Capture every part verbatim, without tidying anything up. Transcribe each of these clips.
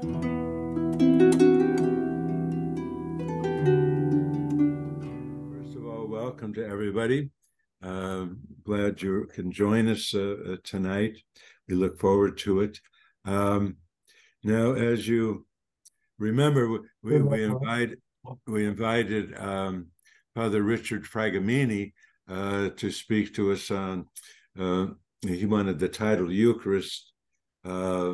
First of all, welcome to everybody. Uh, glad you can join us uh, tonight. We look forward to it. Um, now, as you remember, we, we invited we invited um, Father Richard Fragamini uh, to speak to us on. Uh, he wanted the title Eucharist uh,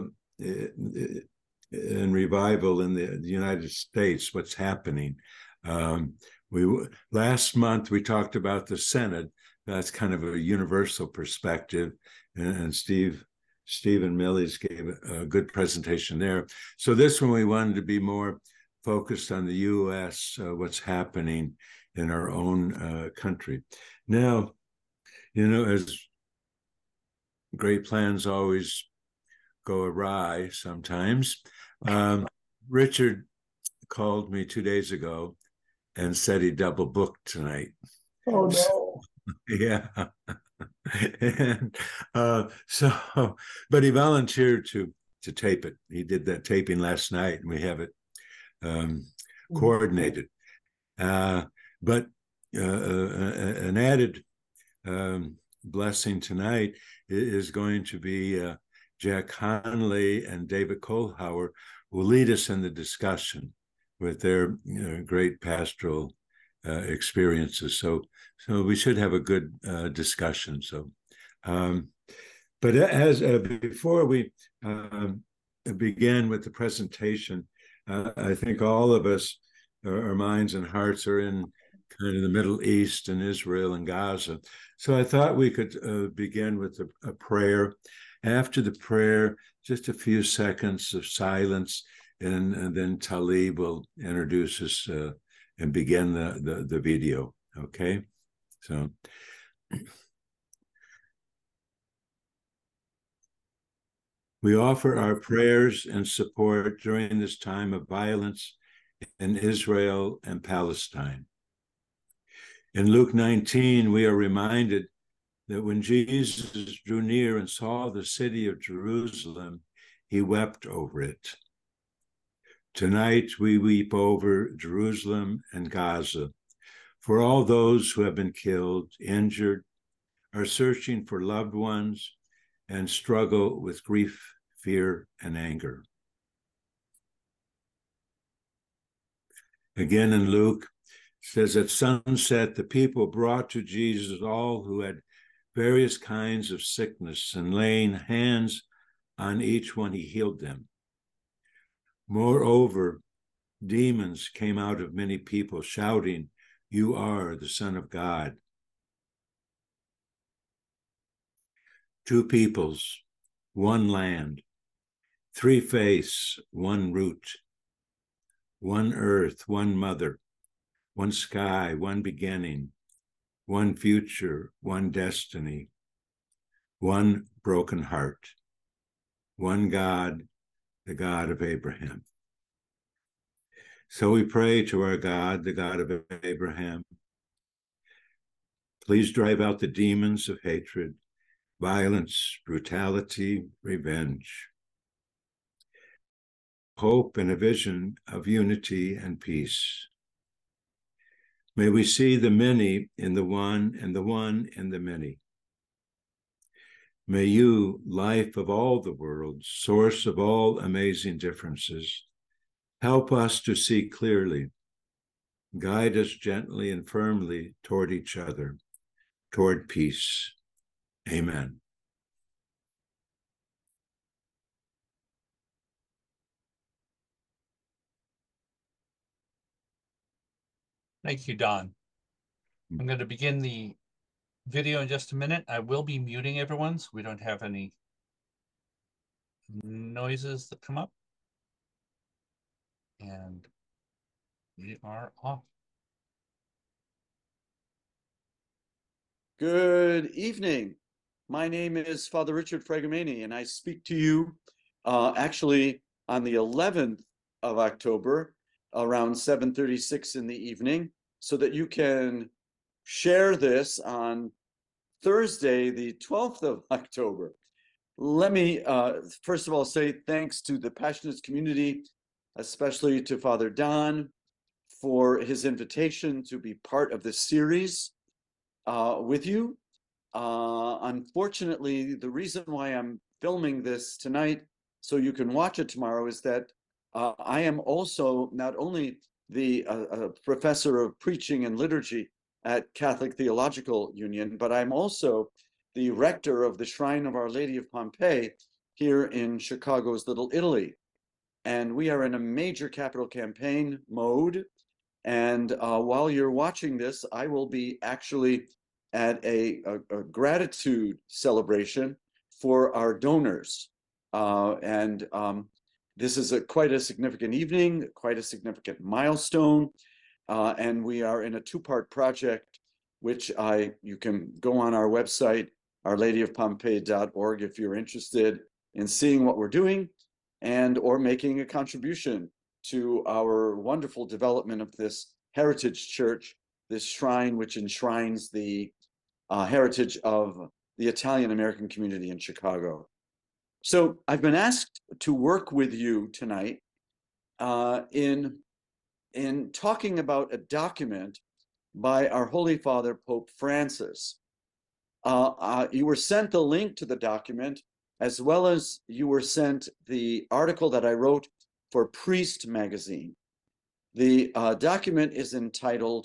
in revival in the, the United States. What's happening? Um, we last month we talked about the Synod. That's kind of a universal perspective, and, and Steve. Stephen Millies gave a good presentation there. So this one we wanted to be more focused on the U S, uh, what's happening in our own uh, country. Now, you know, as great plans always go awry sometimes, um, Richard called me two days ago and said he double booked tonight. Oh, no. Yeah. and uh, so, but he volunteered to to tape it. He did that taping last night, and we have it um, coordinated. Uh, but uh, uh, an added um, blessing tonight is going to be uh, Jack Conley and David Kohlhauer will lead us in the discussion with their you know, great pastoral uh, experiences. So, so we should have a good uh, discussion. So, um, but as uh, before we um, begin with the presentation, uh, I think all of us, our, our minds and hearts are in kind of the Middle East and Israel and Gaza. So I thought we could uh, begin with a, a prayer. After the prayer, just a few seconds of silence, and, and then Talib will introduce us uh, and begin the, the, the video, okay? So. We offer our prayers and support during this time of violence in Israel and Palestine. In Luke nineteen, we are reminded that when Jesus drew near and saw the city of Jerusalem, he wept over it. Tonight, we weep over Jerusalem and Gaza, for all those who have been killed, injured, are searching for loved ones, and struggle with grief, fear, and anger. Again in Luke, it says, at sunset, the people brought to Jesus all who had various kinds of sickness, and laying hands on each one, he healed them. Moreover, demons came out of many people, shouting, you are the Son of God. Two peoples, one land, three faiths, one root, one earth, one mother, one sky, one beginning, one future, one destiny, one broken heart, one God, the God of Abraham. So we pray to our God, the God of Abraham. Please drive out the demons of hatred, violence, brutality, revenge, hope, and a vision of unity and peace. May we see the many in the one and the one in the many. May you, life of all the world, source of all amazing differences, help us to see clearly, guide us gently and firmly toward each other, toward peace. Amen. Thank you, Don. I'm going to begin the video in just a minute. I will be muting everyone so we don't have any noises that come up. And we are off. Good evening. My name is Father Richard Fragamini, and I speak to you uh, actually on the eleventh of October around seven thirty-six in the evening, so that you can share this on Thursday, the twelfth of October. let me, uh, first of all, say thanks to the Passionates community, especially to Father Don for his invitation to be part of this series uh, with you. Uh, unfortunately, the reason why I'm filming this tonight so you can watch it tomorrow is that uh, I am also not only the uh, uh, professor of preaching and liturgy at Catholic Theological Union, but I'm also the rector of the Shrine of Our Lady of Pompeii here in Chicago's Little Italy. And we are in a major capital campaign mode. And uh, while you're watching this, I will be actually at a, a, a gratitude celebration for our donors. Uh, and um, this is a quite a significant evening, quite a significant milestone. Uh, and we are in a two-part project, which I you can go on our website, our lady of pompeii dot org, if you're interested in seeing what we're doing and or making a contribution to our wonderful development of this heritage church, this shrine which enshrines the uh, heritage of the Italian American community in Chicago. So I've been asked to work with you tonight uh, in, in talking about a document by our Holy Father, Pope Francis. Uh, uh, you were sent the link to the document, as well as you were sent the article that I wrote for Priest magazine. The uh, document is entitled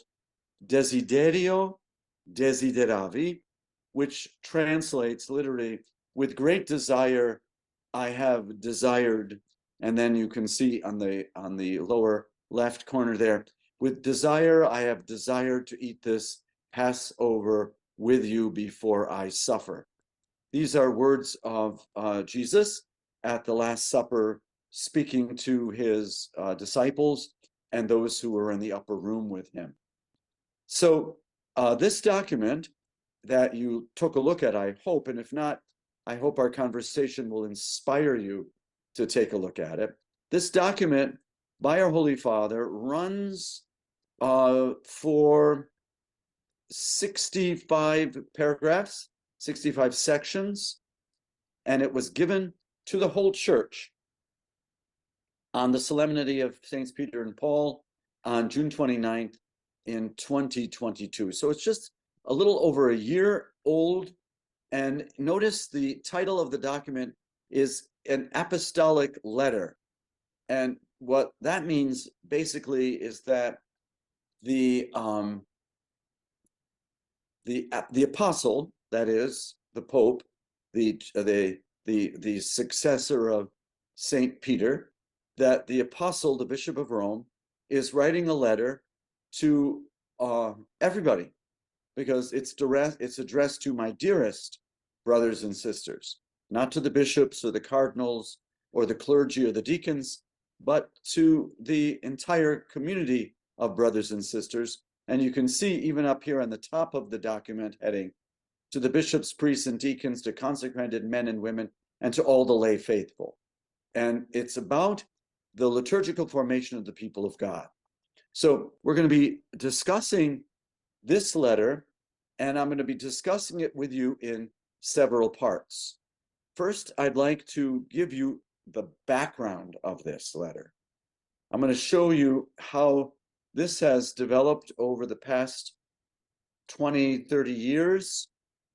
Desiderio Desideravi, which translates literally, with great desire, I have desired. And then you can see on the, on the lower left corner there, with desire, I have desired to eat this Passover with you before I suffer. These are words of uh, Jesus at the Last Supper, speaking to his uh, disciples and those who were in the upper room with him. So uh, this document that you took a look at, I hope, and if not, I hope our conversation will inspire you to take a look at it. This document by our Holy Father runs uh, for sixty-five paragraphs, sixty-five sections, and it was given to the whole church on the solemnity of Saints Peter and Paul on June twenty-ninth in twenty twenty-two. So it's just a little over a year old. And notice the title of the document is an apostolic letter. And what that means basically is that the um, the the apostle, that is the Pope, the the the the successor of Saint Peter, that the apostle, the Bishop of Rome, is writing a letter to uh, everybody, because it's direct, it's addressed to my dearest brothers and sisters, not to the bishops or the cardinals or the clergy or the deacons, but to the entire community of brothers and sisters. And you can see even up here on the top of the document heading, to the bishops, priests, and deacons, to consecrated men and women, and to all the lay faithful. And it's about the liturgical formation of the people of God. So we're going to be discussing this letter, and I'm going to be discussing it with you in several parts. First, I'd like to give you the background of this letter. I'm going to show you how this has developed over the past twenty, thirty years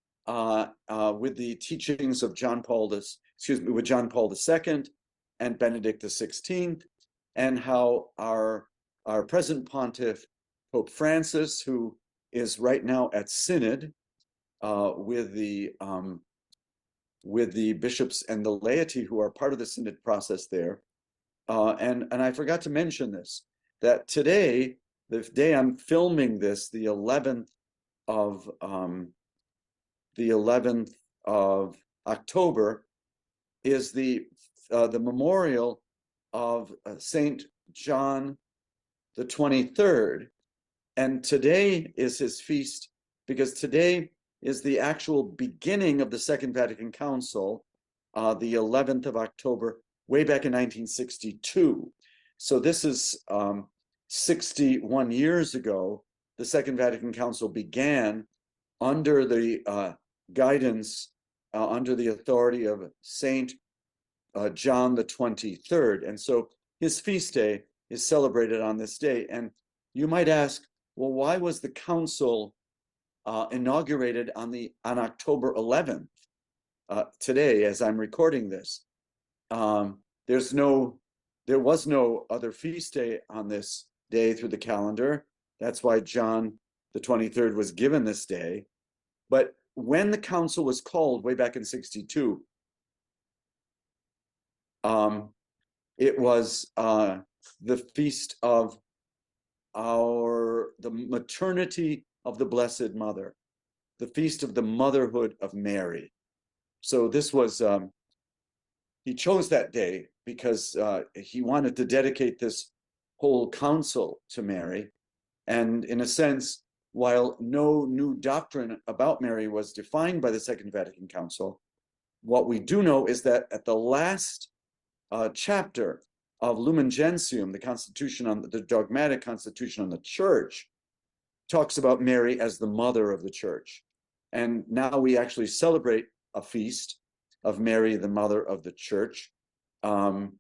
uh, uh, with the teachings of John Paul, this, excuse me, with John Paul the Second and Benedict the Sixteenth, and how our, our present pontiff, Pope Francis, who is right now at Synod uh, with the um, with the bishops and the laity who are part of the Synod process there. Uh, and, and I forgot to mention this, that today, the day I'm filming this, the eleventh of um, the eleventh of October, is the uh, the memorial of uh, Saint John the twenty-third. And today is his feast, because today is the actual beginning of the Second Vatican Council, uh, the eleventh of October, way back in nineteen sixty-two. So this is um, sixty-one years ago, the Second Vatican Council began under the uh, guidance uh, under the authority of Saint uh, John the twenty-third. And so his feast day is celebrated on this day. And you might ask, well, why was the council uh, inaugurated on the on October eleventh, uh, today, as I'm recording this? Um, there's no, there was no other feast day on this day through the calendar. That's why John the twenty-third was given this day. But when the council was called way back in sixty-two, um, it was uh, the feast of our, the maternity of the Blessed Mother, the feast of the motherhood of Mary. So this was, um, he chose that day because uh, he wanted to dedicate this whole council to Mary. And in a sense, while no new doctrine about Mary was defined by the Second Vatican Council, what we do know is that at the last uh, chapter of Lumen Gentium, the constitution on the dogmatic constitution on the church, talks about Mary as the mother of the church. And now we actually celebrate a feast of Mary, the mother of the church, um,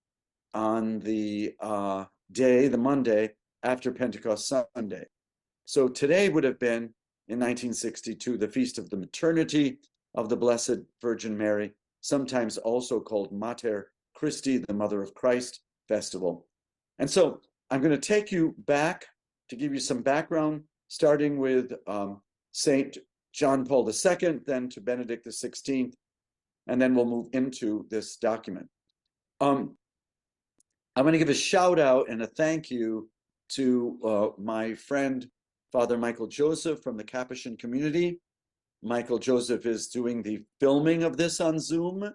on the uh, day, the Monday after Pentecost Sunday. So today would have been, in nineteen sixty-two, the feast of the maternity of the Blessed Virgin Mary, sometimes also called Mater Christi, the Mother of Christ festival. And so I'm going to take you back to give you some background, starting with um, Saint John Paul the Second, then to Benedict the sixteenth, and then we'll move into this document. Um, I'm going to give a shout out and a thank you to uh, my friend, Father Michael Joseph from the Capuchin community. Michael Joseph is doing the filming of this on Zoom,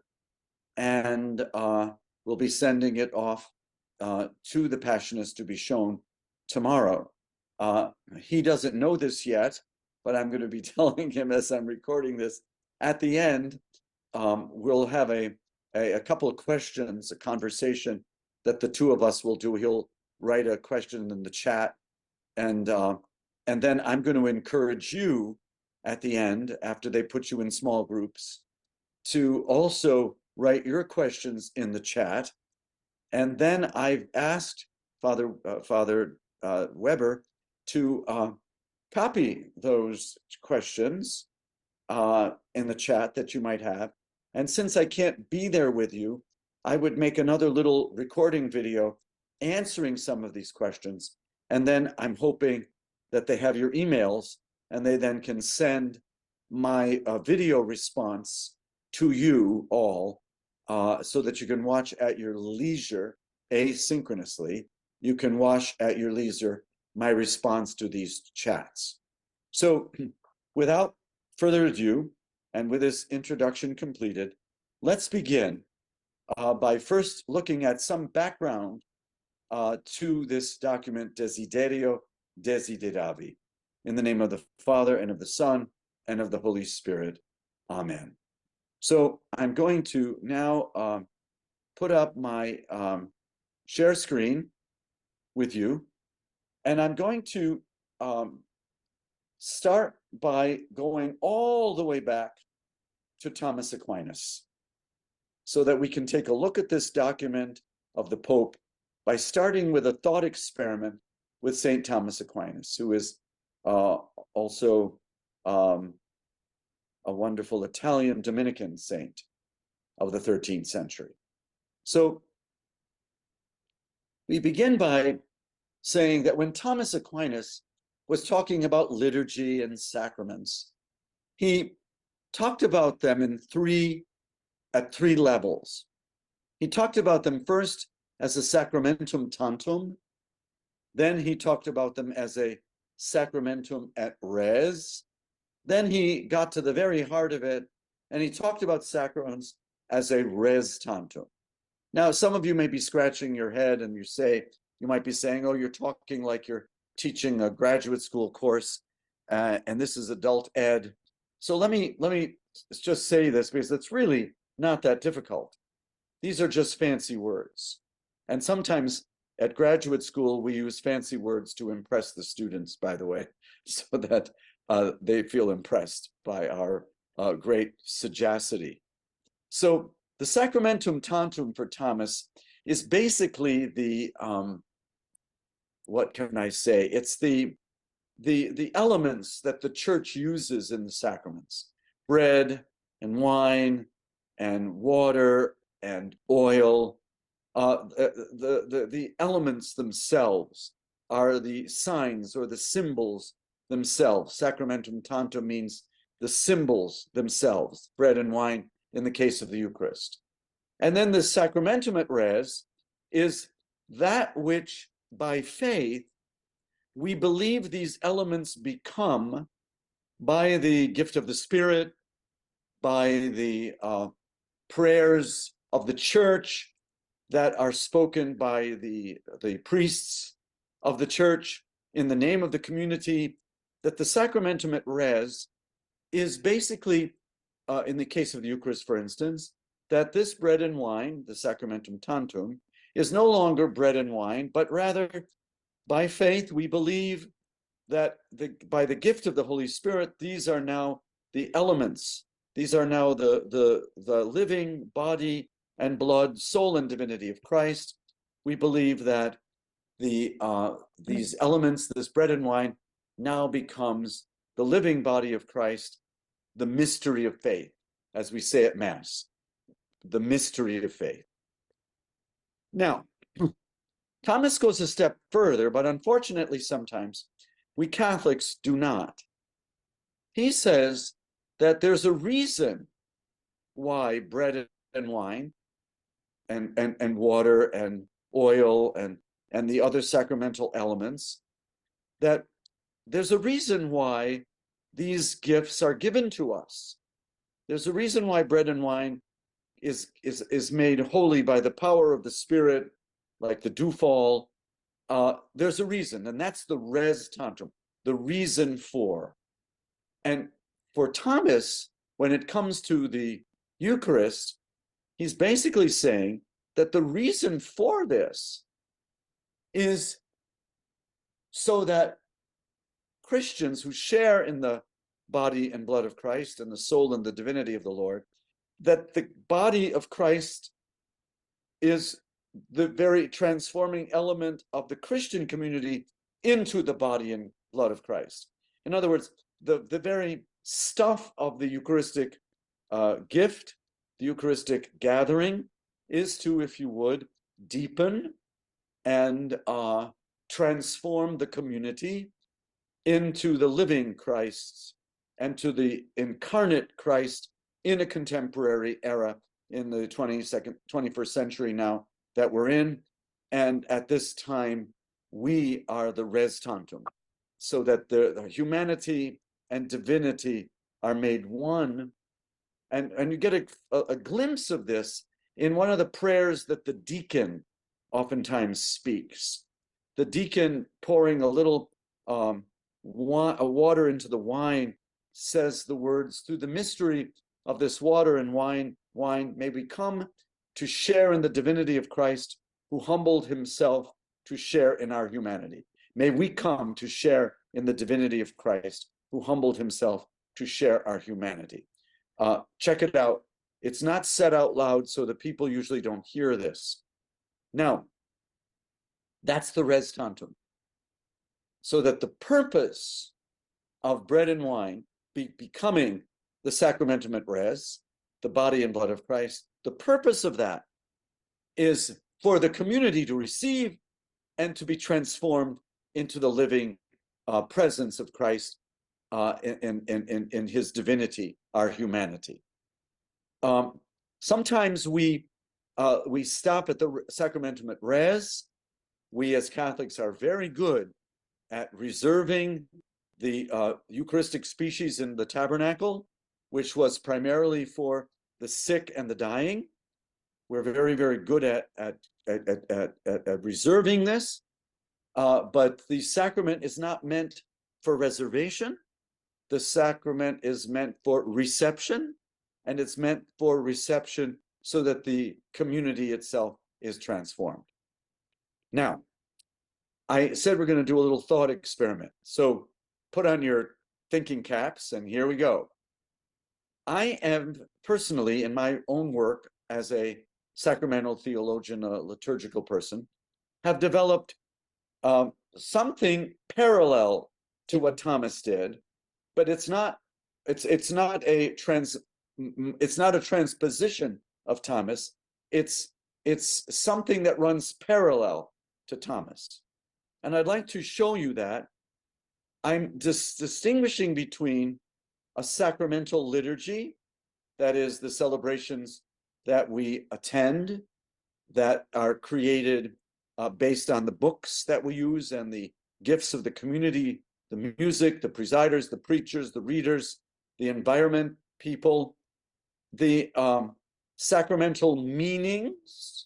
and uh, we'll be sending it off uh, to the Passionists to be shown tomorrow. Uh, he doesn't know this yet, but I'm going to be telling him as I'm recording this. At the end, um, we'll have a, a, a couple of questions, a conversation that the two of us will do. He'll write a question in the chat, and uh, and then I'm going to encourage you at the end, after they put you in small groups, to also write your questions in the chat. And then I've asked Father uh, Father uh, Weber to uh, copy those questions uh, in the chat that you might have. And since I can't be there with you, I would make another little recording video answering some of these questions. And then I'm hoping that they have your emails, and they then can send my uh, video response to you all, uh, so that you can watch at your leisure, asynchronously. You can watch at your leisure my response to these chats. So without further ado, and with this introduction completed, let's begin uh, by first looking at some background uh, to this document, Desiderio Desideravi. In the name of the Father, and of the Son, and of the Holy Spirit. Amen. So I'm going to now um, put up my um, share screen with you, and I'm going to um, start by going all the way back to Thomas Aquinas, so that we can take a look at this document of the Pope by starting with a thought experiment with Saint Thomas Aquinas, who is uh, also um, a wonderful Italian Dominican saint of the thirteenth century. So we begin by saying that when Thomas Aquinas was talking about liturgy and sacraments, he talked about them in three, at three levels. He talked about them first as a sacramentum tantum, then he talked about them as a sacramentum et res, then he got to the very heart of it, and he talked about sacraments as a res tantum. Now, some of you may be scratching your head, and you say, you might be saying, oh, you're talking like you're teaching a graduate school course, uh, and this is adult ed. So let me let me just say this, because it's really not that difficult. These are just fancy words. And sometimes at graduate school, we use fancy words to impress the students, by the way, so that uh, they feel impressed by our uh, great sagacity. So the Sacramentum Tantum for Thomas is basically the, um, what can I say? It's the, the, the elements that the church uses in the sacraments: bread and wine and water and oil. Uh, the, the, the elements themselves are the signs or the symbols themselves. Sacramentum Tantum means the symbols themselves, bread and wine in the case of the Eucharist. And then the Sacramentum et Res is that which by faith we believe these elements become by the gift of the Spirit, by the uh, prayers of the church that are spoken by the, the priests of the church in the name of the community, that the Sacramentum et Res is basically, uh, in the case of the Eucharist, for instance, that this bread and wine, the Sacramentum Tantum, is no longer bread and wine, but rather by faith we believe that the, by the gift of the Holy Spirit, these are now the elements. These are now the, the, the living body and blood, soul and divinity of Christ. We believe that the uh, these elements, this bread and wine, now becomes the living body of Christ, the mystery of faith, as we say at Mass, the mystery of faith. Now, Thomas goes a step further, but unfortunately sometimes we Catholics do not. He says that there's a reason why bread and wine and, and, and water and oil and, and the other sacramental elements, that there's a reason why these gifts are given to us. There's a reason why bread and wine is, is, is made holy by the power of the Spirit, like the dewfall. Uh, there's a reason, and that's the res tantum, the reason for. And for Thomas, when it comes to the Eucharist, he's basically saying that the reason for this is so that Christians who share in the body and blood of Christ and the soul and the divinity of the Lord, that the body of Christ is the very transforming element of the Christian community into the body and blood of Christ. In other words, the, the very stuff of the Eucharistic uh, gift, the Eucharistic gathering, is to, if you would, deepen and uh, transform the community into the living Christ and to the incarnate Christ in a contemporary era in the twenty-second, twenty-first century now that we're in. And at this time, we are the res tantum, so that the, the humanity and divinity are made one. And, and you get a, a, a glimpse of this in one of the prayers that the deacon oftentimes speaks. The deacon pouring a little um, wa a water into the wine says the words, "Through the mystery of this water and wine, wine may we come to share in the divinity of Christ, who humbled himself to share in our humanity. May we come to share in the divinity of Christ, who humbled himself to share our humanity." Uh, check it out. It's not said out loud, so the people usually don't hear this. Now, that's the res tantum. So that the purpose of bread and wine be becoming the sacramentum et res, the body and blood of Christ, the purpose of that is for the community to receive and to be transformed into the living uh, presence of Christ uh, in, in, in, in his divinity, our humanity. Um, sometimes we, uh, we stop at the sacramentum et res. We as Catholics are very good at reserving the uh, Eucharistic species in the tabernacle, which was primarily for the sick and the dying. We're very, very good at, at, at, at, at, at reserving this, uh, but the sacrament is not meant for reservation. The sacrament is meant for reception, and it's meant for reception so that the community itself is transformed. Now, I said we're going to do a little thought experiment. So put on your thinking caps, and here we go. I am personally, in my own work as a sacramental theologian, a liturgical person, have developed um, something parallel to what Thomas did, but it's not. It's it's not a trans. It's not a transposition of Thomas. It's it's something that runs parallel to Thomas, and I'd like to show you that. I'm dis distinguishing between a sacramental liturgy, that is the celebrations that we attend, that are created uh, based on the books that we use and the gifts of the community, the music, the presiders, the preachers, the readers, the environment, people, the um, sacramental meanings,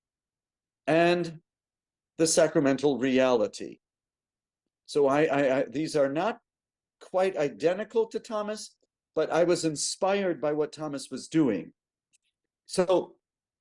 and the sacramental reality. So I, I, I these are not quite identical to Thomas, but I was inspired by what Thomas was doing. So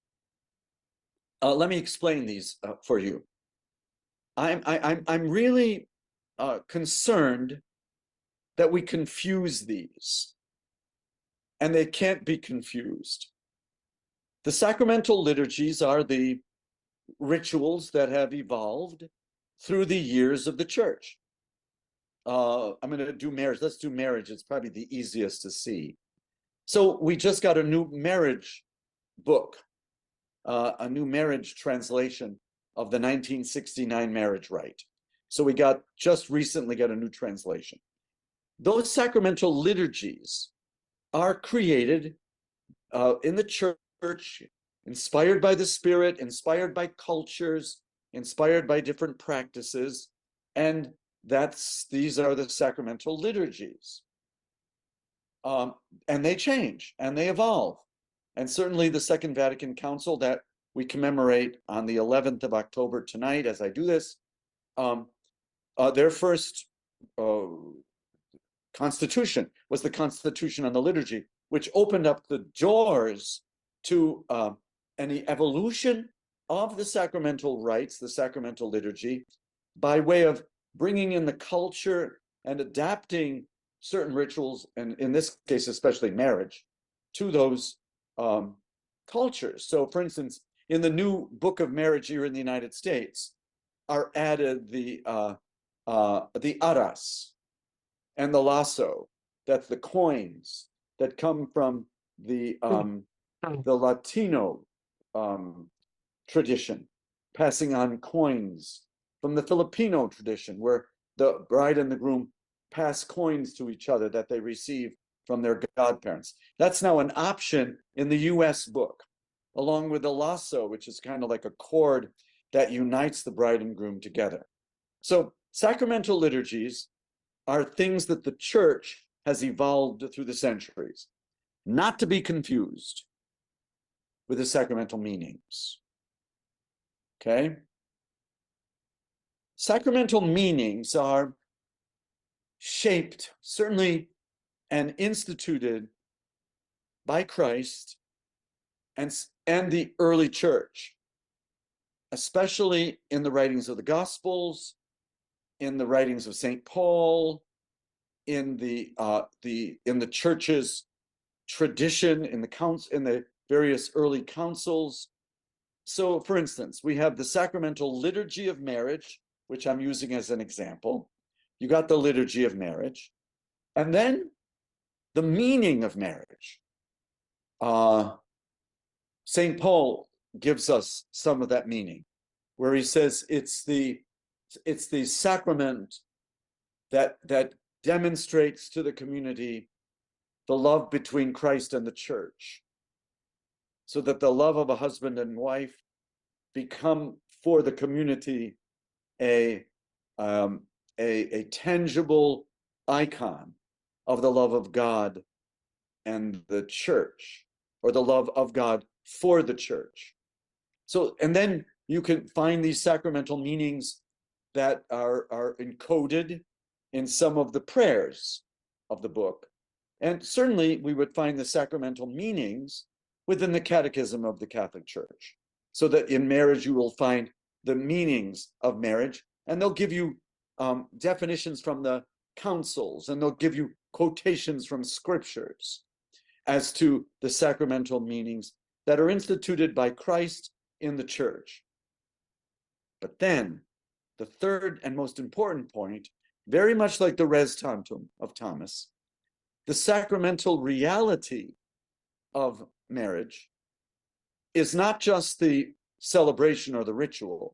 uh, let me explain these uh, for you. I'm I, I'm I'm really uh, concerned that we confuse these, and they can't be confused. The sacramental liturgies are the rituals that have evolved through the years of the church. Uh, I'm going to do marriage. Let's do marriage. It's probably the easiest to see. So we just got a new marriage book, uh, a new marriage translation of the nineteen sixty-nine marriage rite. So we got just recently got a new translation. Those sacramental liturgies are created uh, in the church, inspired by the Spirit, inspired by cultures, inspired by different practices, and that's these are the sacramental liturgies. Um, and they change and they evolve. And certainly the Second Vatican Council that we commemorate on the eleventh of October tonight, as I do this, um, uh, their first uh, constitution was the Constitution on the Liturgy, which opened up the doors to uh, any evolution of the sacramental rites, the sacramental liturgy, by way of bringing in the culture and adapting certain rituals, and in this case, especially marriage, to those um, cultures. So, for instance, in the new Book of Marriage here in the United States, are added the uh, uh, the aras and the lasso, that's the coins that come from the um, the Latino um, tradition, passing on coins from the Filipino tradition, where the bride and the groom pass coins to each other that they receive from their godparents. That's now an option in the U S book, along with the lasso, which is kind of like a cord that unites the bride and groom together. So sacramental liturgies are things that the church has evolved through the centuries, not to be confused with the sacramental meanings. Okay? Sacramental meanings are shaped, certainly, and instituted by Christ and, and the early church, especially in the writings of the Gospels, in the writings of Saint Paul, in the uh, the in the church's tradition, in the counts, in the various early councils. So, for instance, we have the sacramental liturgy of marriage, which I'm using as an example. You got the liturgy of marriage, and then the meaning of marriage. Uh, Saint Paul gives us some of that meaning, where he says it's the it's the sacrament that that demonstrates to the community the love between Christ and the church, so that the love of a husband and wife become for the community a um, a, a tangible icon of the love of God and the church, or the love of God for the church. So, and then you can find these sacramental meanings that are, are encoded in some of the prayers of the book. And certainly we would find the sacramental meanings within the Catechism of the Catholic Church. So that in marriage, you will find the meanings of marriage, and they'll give you um, definitions from the councils, and they'll give you quotations from scriptures. as to the sacramental meanings that are instituted by Christ in the church. But then, the third and most important point, very much like the res tantum of Thomas, the sacramental reality of marriage is not just the celebration or the ritual,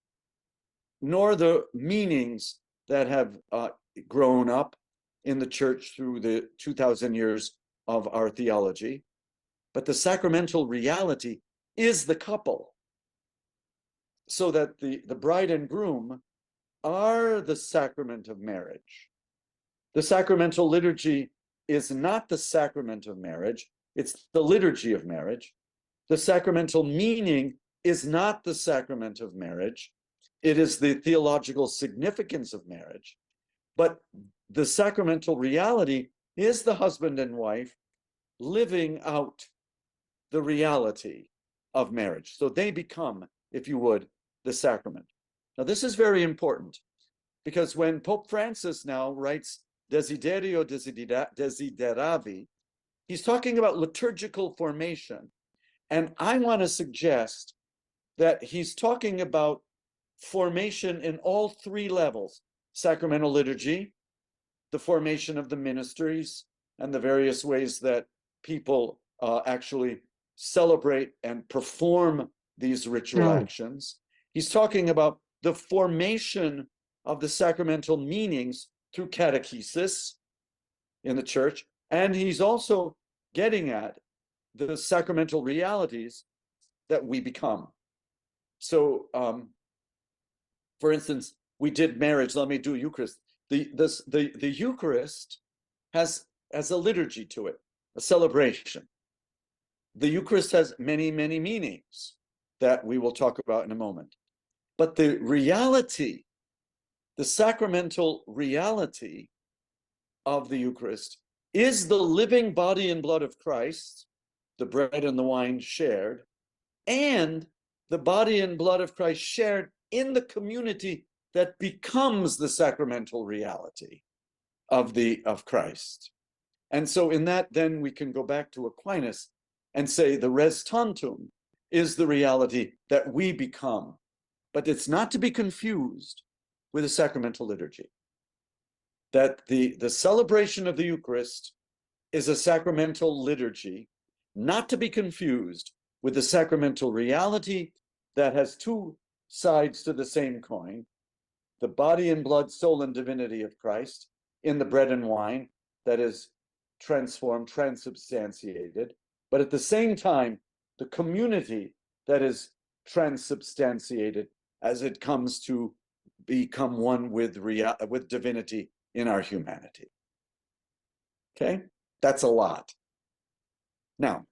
nor the meanings that have uh, grown up in the church through the two thousand years of our theology, but the sacramental reality is the couple, so that the, the bride and groom are the sacrament of marriage. The sacramental liturgy is not the sacrament of marriage, it's the liturgy of marriage. The sacramental meaning is not the sacrament of marriage, it is the theological significance of marriage. But the sacramental reality is the husband and wife living out the reality of marriage. So they become, if you would, the sacrament. Now, this is very important because when Pope Francis now writes Desiderio Desideravi, he's talking about liturgical formation. And I want to suggest that he's talking about formation in all three levels: sacramental liturgy, the formation of the ministries, and the various ways that people uh, actually celebrate and perform these ritual Mm. actions. He's talking about the formation of the sacramental meanings through catechesis in the church, and he's also getting at the sacramental realities that we become. So, um, for instance, we did marriage, let me do Eucharist. The, this, the, the Eucharist has, has a liturgy to it, a celebration. The Eucharist has many, many meanings that we will talk about in a moment. But the reality, the sacramental reality of the Eucharist is the living body and blood of Christ, the bread and the wine shared, and the body and blood of Christ shared in the community that becomes the sacramental reality of the of Christ. And so in that, then we can go back to Aquinas and say the res tantum is the reality that we become, but it's not to be confused with a sacramental liturgy. That the, the celebration of the Eucharist is a sacramental liturgy, not to be confused with the sacramental reality that has two sides to the same coin: the body and blood, soul and divinity of Christ in the bread and wine that is transformed, transubstantiated, but at the same time, the community that is transubstantiated as it comes to become one with real, with divinity in our humanity. Okay, that's a lot. Now,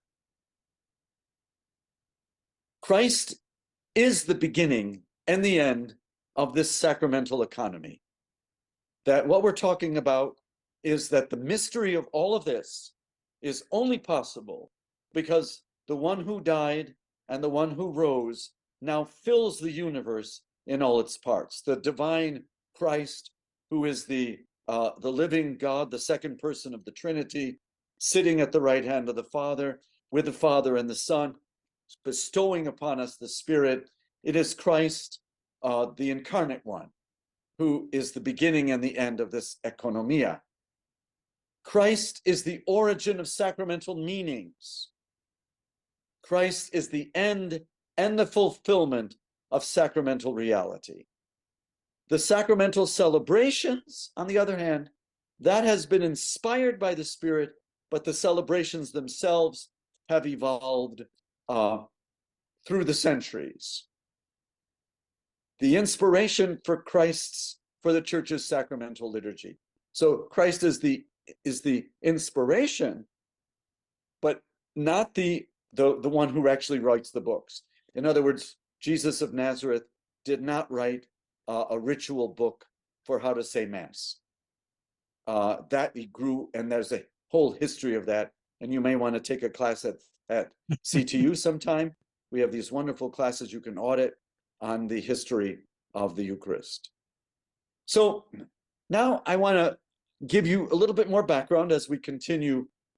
Christ is the beginning and the end of this sacramental economy. That what we're talking about is that the mystery of all of this is only possible because the one who died and the one who rose now fills the universe in all its parts. The divine Christ, who is the uh, the living God, the second person of the Trinity, sitting at the right hand of the Father, with the Father and the Son, bestowing upon us the Spirit. It is Christ, uh, the incarnate one, who is the beginning and the end of this economia. Christ is the origin of sacramental meanings. Christ is the end and the fulfillment of sacramental reality. The sacramental celebrations, on the other hand, that has been inspired by the Spirit, but the celebrations themselves have evolved uh, through the centuries. The inspiration for Christ's, for the church's sacramental liturgy. So Christ is the is the inspiration, but not the, the, the one who actually writes the books. In other words, Jesus of Nazareth did not write uh, a ritual book for how to say Mass. Uh, that he grew, and there's a whole history of that, and you may want to take a class at, at C T U sometime. We have these wonderful classes you can audit on the history of the Eucharist. So now I want to give you a little bit more background as we continue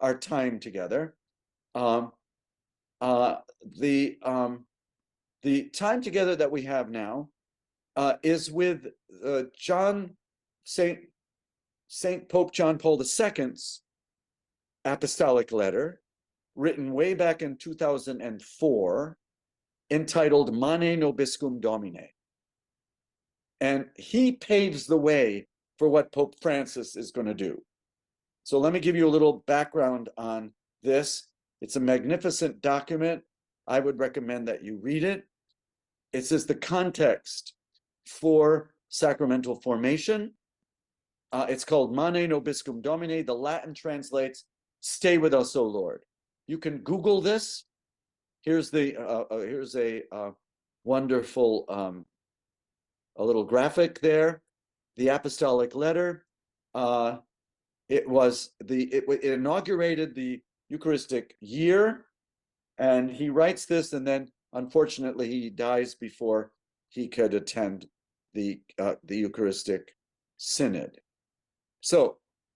our time together. Um, uh, the um, the time together that we have now uh, is with uh, John Saint Saint Pope John Paul the Second's apostolic letter, written way back in two thousand four, entitled Mane Nobiscum Domine. And he paves the way for what Pope Francis is going to do. So let me give you a little background on this. It's a magnificent document. I would recommend that you read it. It says the context for sacramental formation. Uh, it's called Mane Nobiscum Domine. The Latin translates, "Stay with us, O Lord." You can Google this. Here's the uh, uh, here's a uh, wonderful um, a little graphic there. The apostolic letter. Uh, it was the it, it inaugurated the Eucharistic year, and he writes this, and then unfortunately he dies before he could attend the uh, the Eucharistic Synod. So,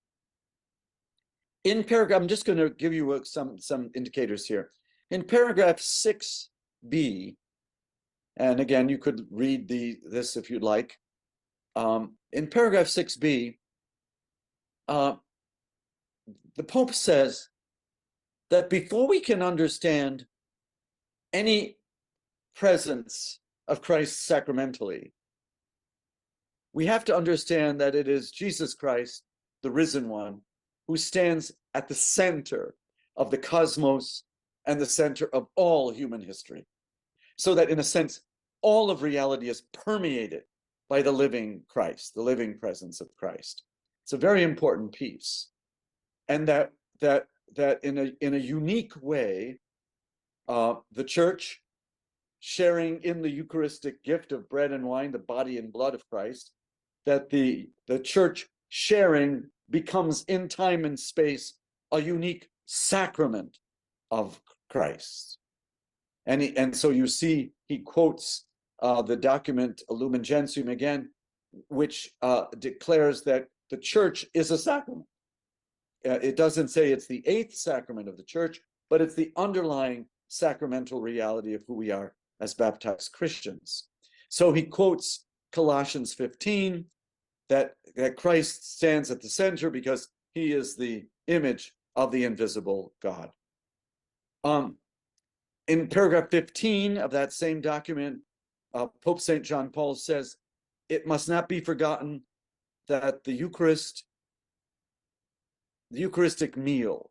in paragraph, I'm just going to give you some some indicators here. In paragraph six B, and again, you could read the this if you'd like. Um, in paragraph six B, uh, the Pope says that before we can understand any presence of Christ sacramentally, we have to understand that it is Jesus Christ, the risen one, who stands at the center of the cosmos and the center of all human history. So that in a sense, all of reality is permeated by the living Christ, the living presence of Christ. It's a very important piece. And that that that in a in a unique way, uh, the church, sharing in the Eucharistic gift of bread and wine, the body and blood of Christ, that the, the church sharing becomes in time and space a unique sacrament of Christ. And, he, and so you see, he quotes uh, the document Lumen Gentium again, which uh, declares that the church is a sacrament. Uh, it doesn't say it's the eighth sacrament of the church, but it's the underlying sacramental reality of who we are as baptized Christians. So he quotes Colossians fifteen, that, that Christ stands at the center because he is the image of the invisible God. Um, in paragraph fifteen of that same document, uh, Pope Saint John Paul says, it must not be forgotten that the Eucharist, the Eucharistic meal,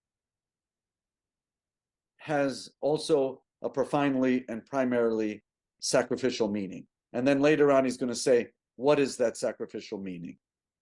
has also a profoundly and primarily sacrificial meaning. And then later on, he's going to say, what is that sacrificial meaning?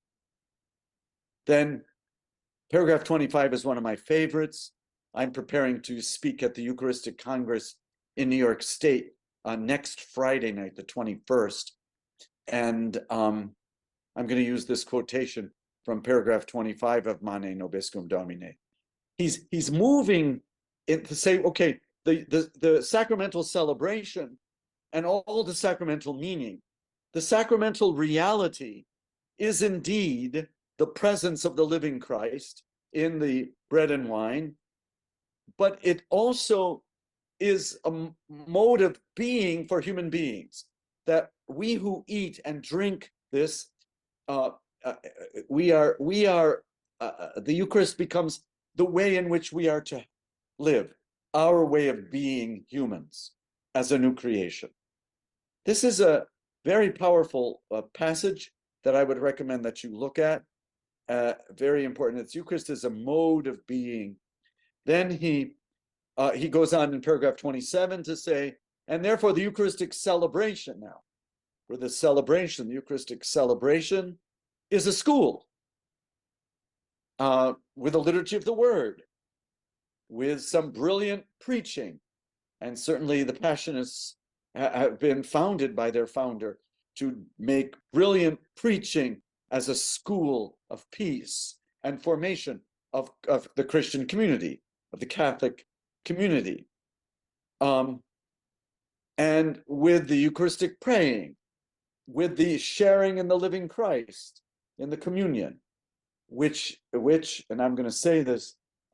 Then paragraph twenty-five is one of my favorites. I'm preparing to speak at the Eucharistic Congress in New York State uh, next Friday night, the twenty-first. And um, I'm going to use this quotation from paragraph twenty-five of Mane Nobiscum Domine. He's, he's moving in to say, okay, the, the, the sacramental celebration and all the sacramental meaning, the sacramental reality is indeed the presence of the living Christ in the bread and wine, but it also is a mode of being for human beings, that we who eat and drink this, uh, uh, we are, we are, uh, the Eucharist becomes the way in which we are to live, our way of being humans as a new creation. This is a very powerful uh, passage that I would recommend that you look at. Uh, very important. It's Eucharist is a mode of being. Then he uh, he goes on in paragraph twenty-seven to say, and therefore the Eucharistic celebration now, for the celebration, the Eucharistic celebration is a school uh, with a liturgy of the word, with some brilliant preaching. And certainly the Passionists ha have been founded by their founder to make brilliant preaching as a school of peace and formation of, of the Christian community, of the Catholic community. Um, and with the Eucharistic praying, with the sharing in the living Christ, in the communion, which, which, and I'm going to say this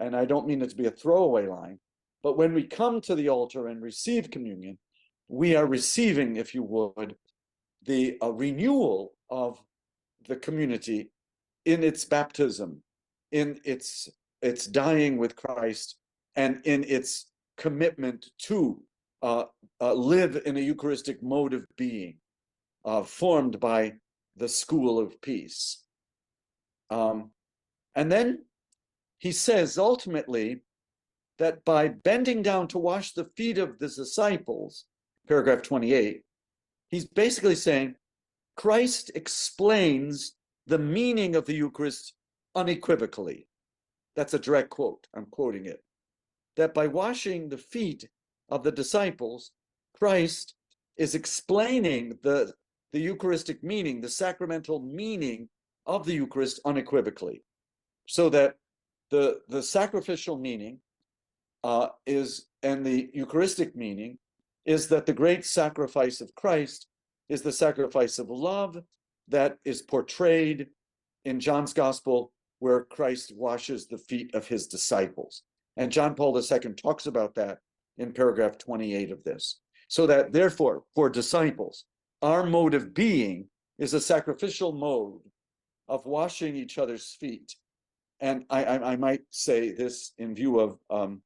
and I don't mean it to be a throwaway line, but when we come to the altar and receive communion, we are receiving, if you would, the uh, renewal of the community in its baptism, in its its dying with Christ, and in its commitment to uh, uh, live in a Eucharistic mode of being, uh, formed by the school of peace. Um, and then he says ultimately that by bending down to wash the feet of the disciples, paragraph twenty-eight, he's basically saying Christ explains the meaning of the Eucharist unequivocally. That's a direct quote. I'm quoting it. That by washing the feet of the disciples, Christ is explaining the, the Eucharistic meaning, the sacramental meaning of the Eucharist unequivocally. So that the, the sacrificial meaning uh, is, and the Eucharistic meaning is that the great sacrifice of Christ is the sacrifice of love that is portrayed in John's Gospel, where Christ washes the feet of his disciples. And John Paul the Second talks about that in paragraph twenty-eight of this. So that therefore, for disciples, our mode of being is a sacrificial mode of washing each other's feet. And I, I, I might say this in view of um,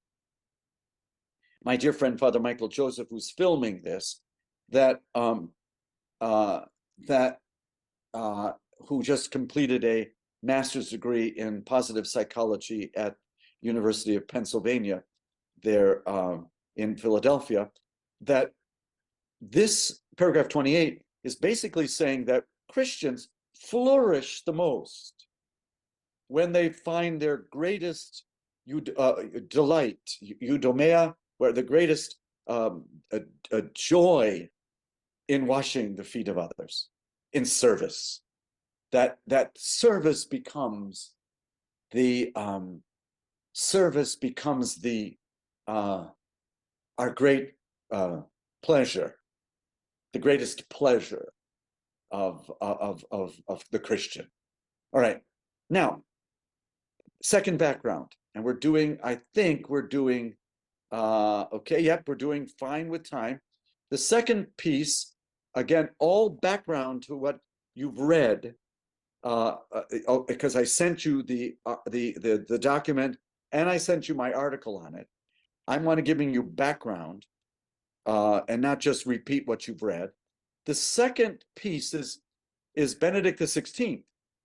my dear friend, Father Michael Joseph, who's filming this, that um, uh, that uh, who just completed a master's degree in positive psychology at University of Pennsylvania there um, in Philadelphia, that this paragraph twenty-eight is basically saying that Christians flourish the most when they find their greatest uh, delight, eudaimonia, where the greatest um, a, a joy in washing the feet of others, in service. That that service becomes the um, service becomes the uh, our great uh, pleasure, the greatest pleasure of of of of the Christian. All right, now second background, and we're doing. I think we're doing. Uh, okay, yep, we're doing fine with time. The second piece, again, all background to what you've read. Uh, uh, because I sent you the, uh, the the the document and I sent you my article on it. I'm want to giving you background uh, and not just repeat what you've read. The second piece is is Benedict the sixteenth.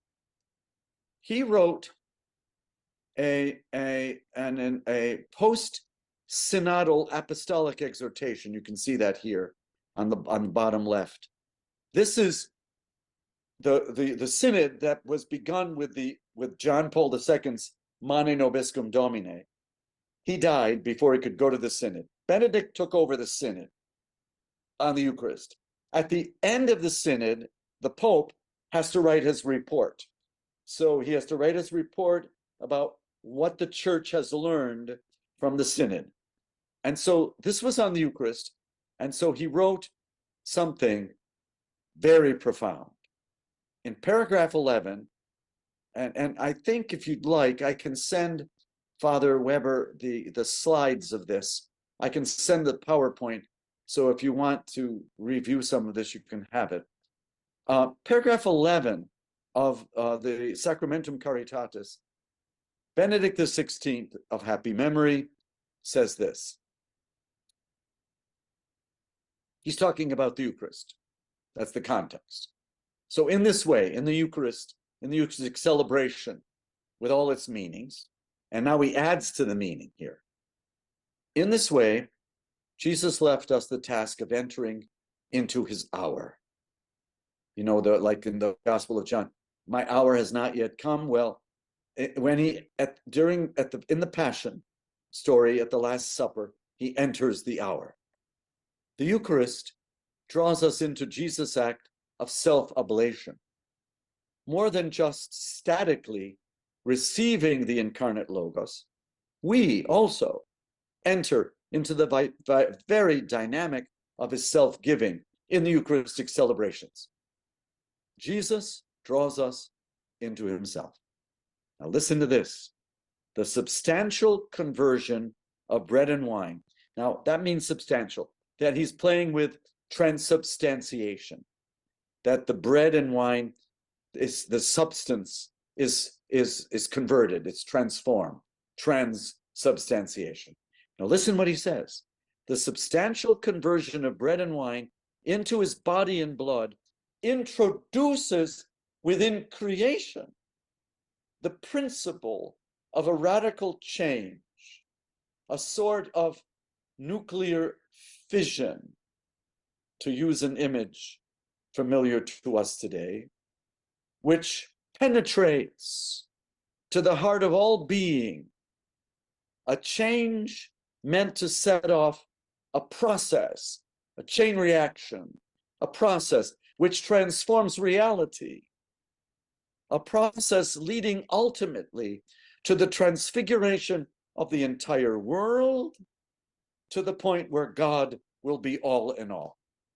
He wrote a a an, an a post synodal apostolic exhortation. You can see that here on the on the bottom left. This is The, the the synod that was begun with the with John Paul the Second's Mane Nobiscum Domine. He died before he could go to the synod. Benedict took over the synod on the Eucharist. At the end of the synod, the Pope has to write his report. So he has to write his report about what the Church has learned from the synod. And so this was on the Eucharist. And so he wrote something very profound. In paragraph eleven, and, and I think if you'd like, I can send Father Weber the, the slides of this. I can send the PowerPoint, so if you want to review some of this, you can have it. Uh, paragraph eleven of uh, the Sacramentum Caritatis, Benedict the sixteenth of happy memory says this. He's talking about the Eucharist. That's the context. So in this way, in the Eucharist, in the Eucharistic celebration, with all its meanings, and now he adds to the meaning here. In this way, Jesus left us the task of entering into his hour. You know, the, like in the Gospel of John, my hour has not yet come. Well, it, when he, at, during, at the, in the Passion story at the Last Supper, he enters the hour. The Eucharist draws us into Jesus' act of self-oblation. More than just statically receiving the incarnate Logos, we also enter into the vi vi very dynamic of his self-giving in the Eucharistic celebrations. Jesus draws us into himself. Now listen to this. the substantial conversion of bread and wine. Now, that means substantial, that he's playing with transubstantiation, that the bread and wine is the substance is is is converted, it's transformed, transubstantiation. Now listen what he says. The substantial conversion of bread and wine into his body and blood introduces within creation the principle of a radical change, a sort of nuclear fission, to use an image familiar to us today, which penetrates to the heart of all being, a change meant to set off a process, a chain reaction, a process which transforms reality, a process leading ultimately to the transfiguration of the entire world, to the point where God will be all in all.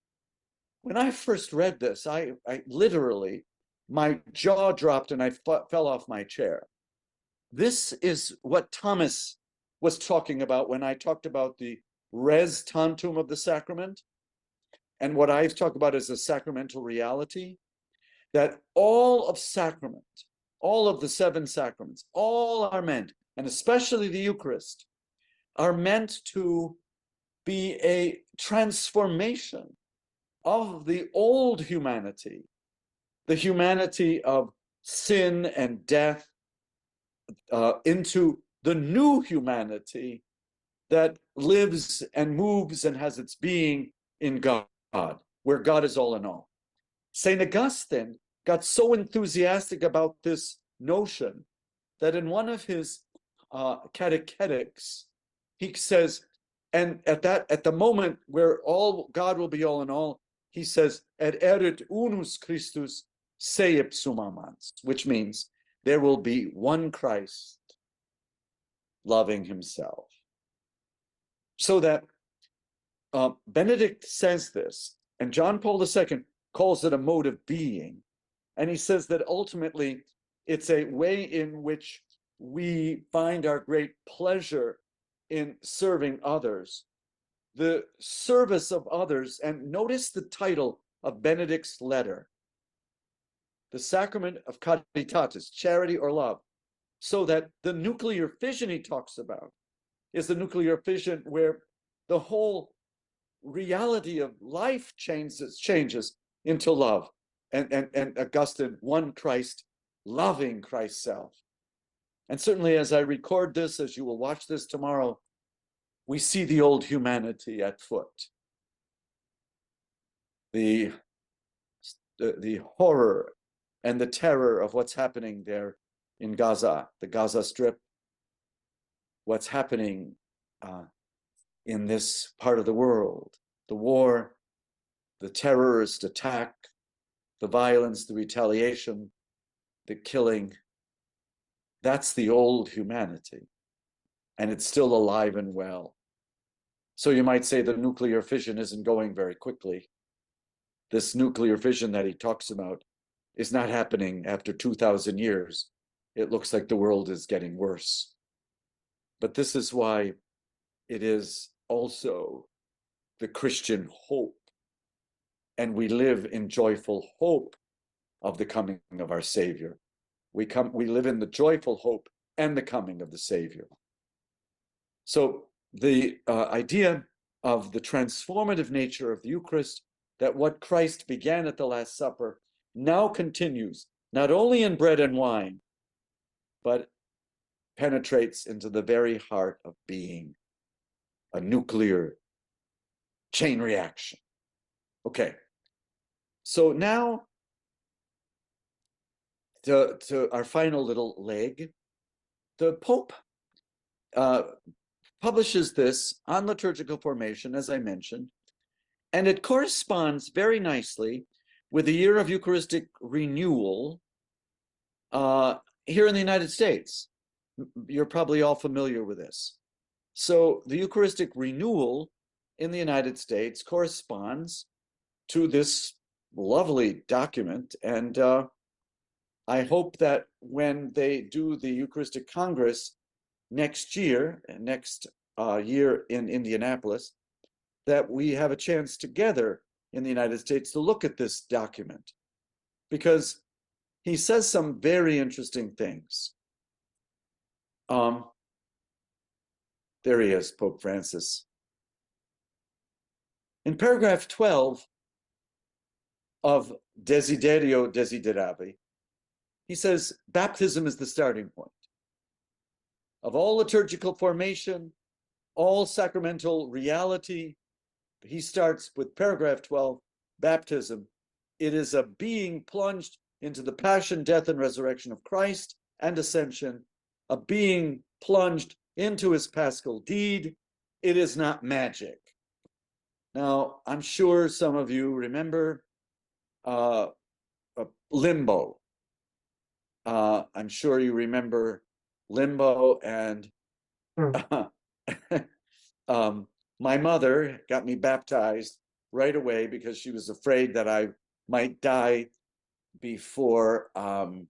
When I first read this, I, I literally, my jaw dropped and I f- fell off my chair. This is what Thomas was talking about when I talked about the res tantum of the sacrament, and what I've talked about as a sacramental reality, that all of sacrament, all of the seven sacraments, all are meant, and especially the Eucharist, are meant to be a transformation of the old humanity, the humanity of sin and death, uh, into the new humanity that lives and moves and has its being in God, where God is all in all. Saint Augustine got so enthusiastic about this notion that in one of his uh, catechetics, he says, and at that, at the moment where all God will be all in all, he says, "Et erit unus Christus se ipsum amans," which means there will be one Christ loving himself. So that uh, Benedict says this, and John Paul the Second calls it a mode of being. And he says that ultimately it's a way in which we find our great pleasure in serving others. The service of others, and notice the title of Benedict's letter, the sacrament of caritatis, charity or love, so that the nuclear fission he talks about is the nuclear fission where the whole reality of life changes, changes into love. And, and, and Augustine, one Christ, loving Christ's self. And certainly as I record this, as you will watch this tomorrow, we see the old humanity at foot. The, the, the horror and the terror of what's happening there in Gaza, the Gaza Strip, what's happening uh, in this part of the world, the war, the terrorist attack, the violence, the retaliation, the killing. That's the old humanity, and it's still alive and well. So you might say the nuclear fission isn't going very quickly. This nuclear fission that he talks about is not happening after two thousand years. It looks like the world is getting worse. But this is why it is also the Christian hope. And we live in joyful hope of the coming of our Savior. We come, we live in the joyful hope and the coming of the Savior. So the uh, idea of the transformative nature of the Eucharist, that what Christ began at the Last Supper now continues, not only in bread and wine, but penetrates into the very heart of being, a nuclear chain reaction. Okay, so now to, to our final little leg. The Pope uh, publishes this on liturgical formation, as I mentioned, and it corresponds very nicely with the year of Eucharistic renewal uh, here in the United States. You're probably all familiar with this. So the Eucharistic renewal in the United States corresponds to this lovely document, and uh, I hope that when they do the Eucharistic Congress next year, next uh, year in Indianapolis, that we have a chance together in the United States to look at this document, because he says some very interesting things. Um, there he is, Pope Francis. In paragraph twelve of Desiderio Desideravi, he says, baptism is the starting point of all liturgical formation, all sacramental reality. He starts with paragraph twelve, baptism. It is a being plunged into the passion, death, and resurrection of Christ and ascension, a being plunged into his paschal deed. It is not magic. Now, I'm sure some of you remember uh, uh, limbo. Uh, I'm sure you remember limbo, and uh, um, my mother got me baptized right away because she was afraid that I might die before um,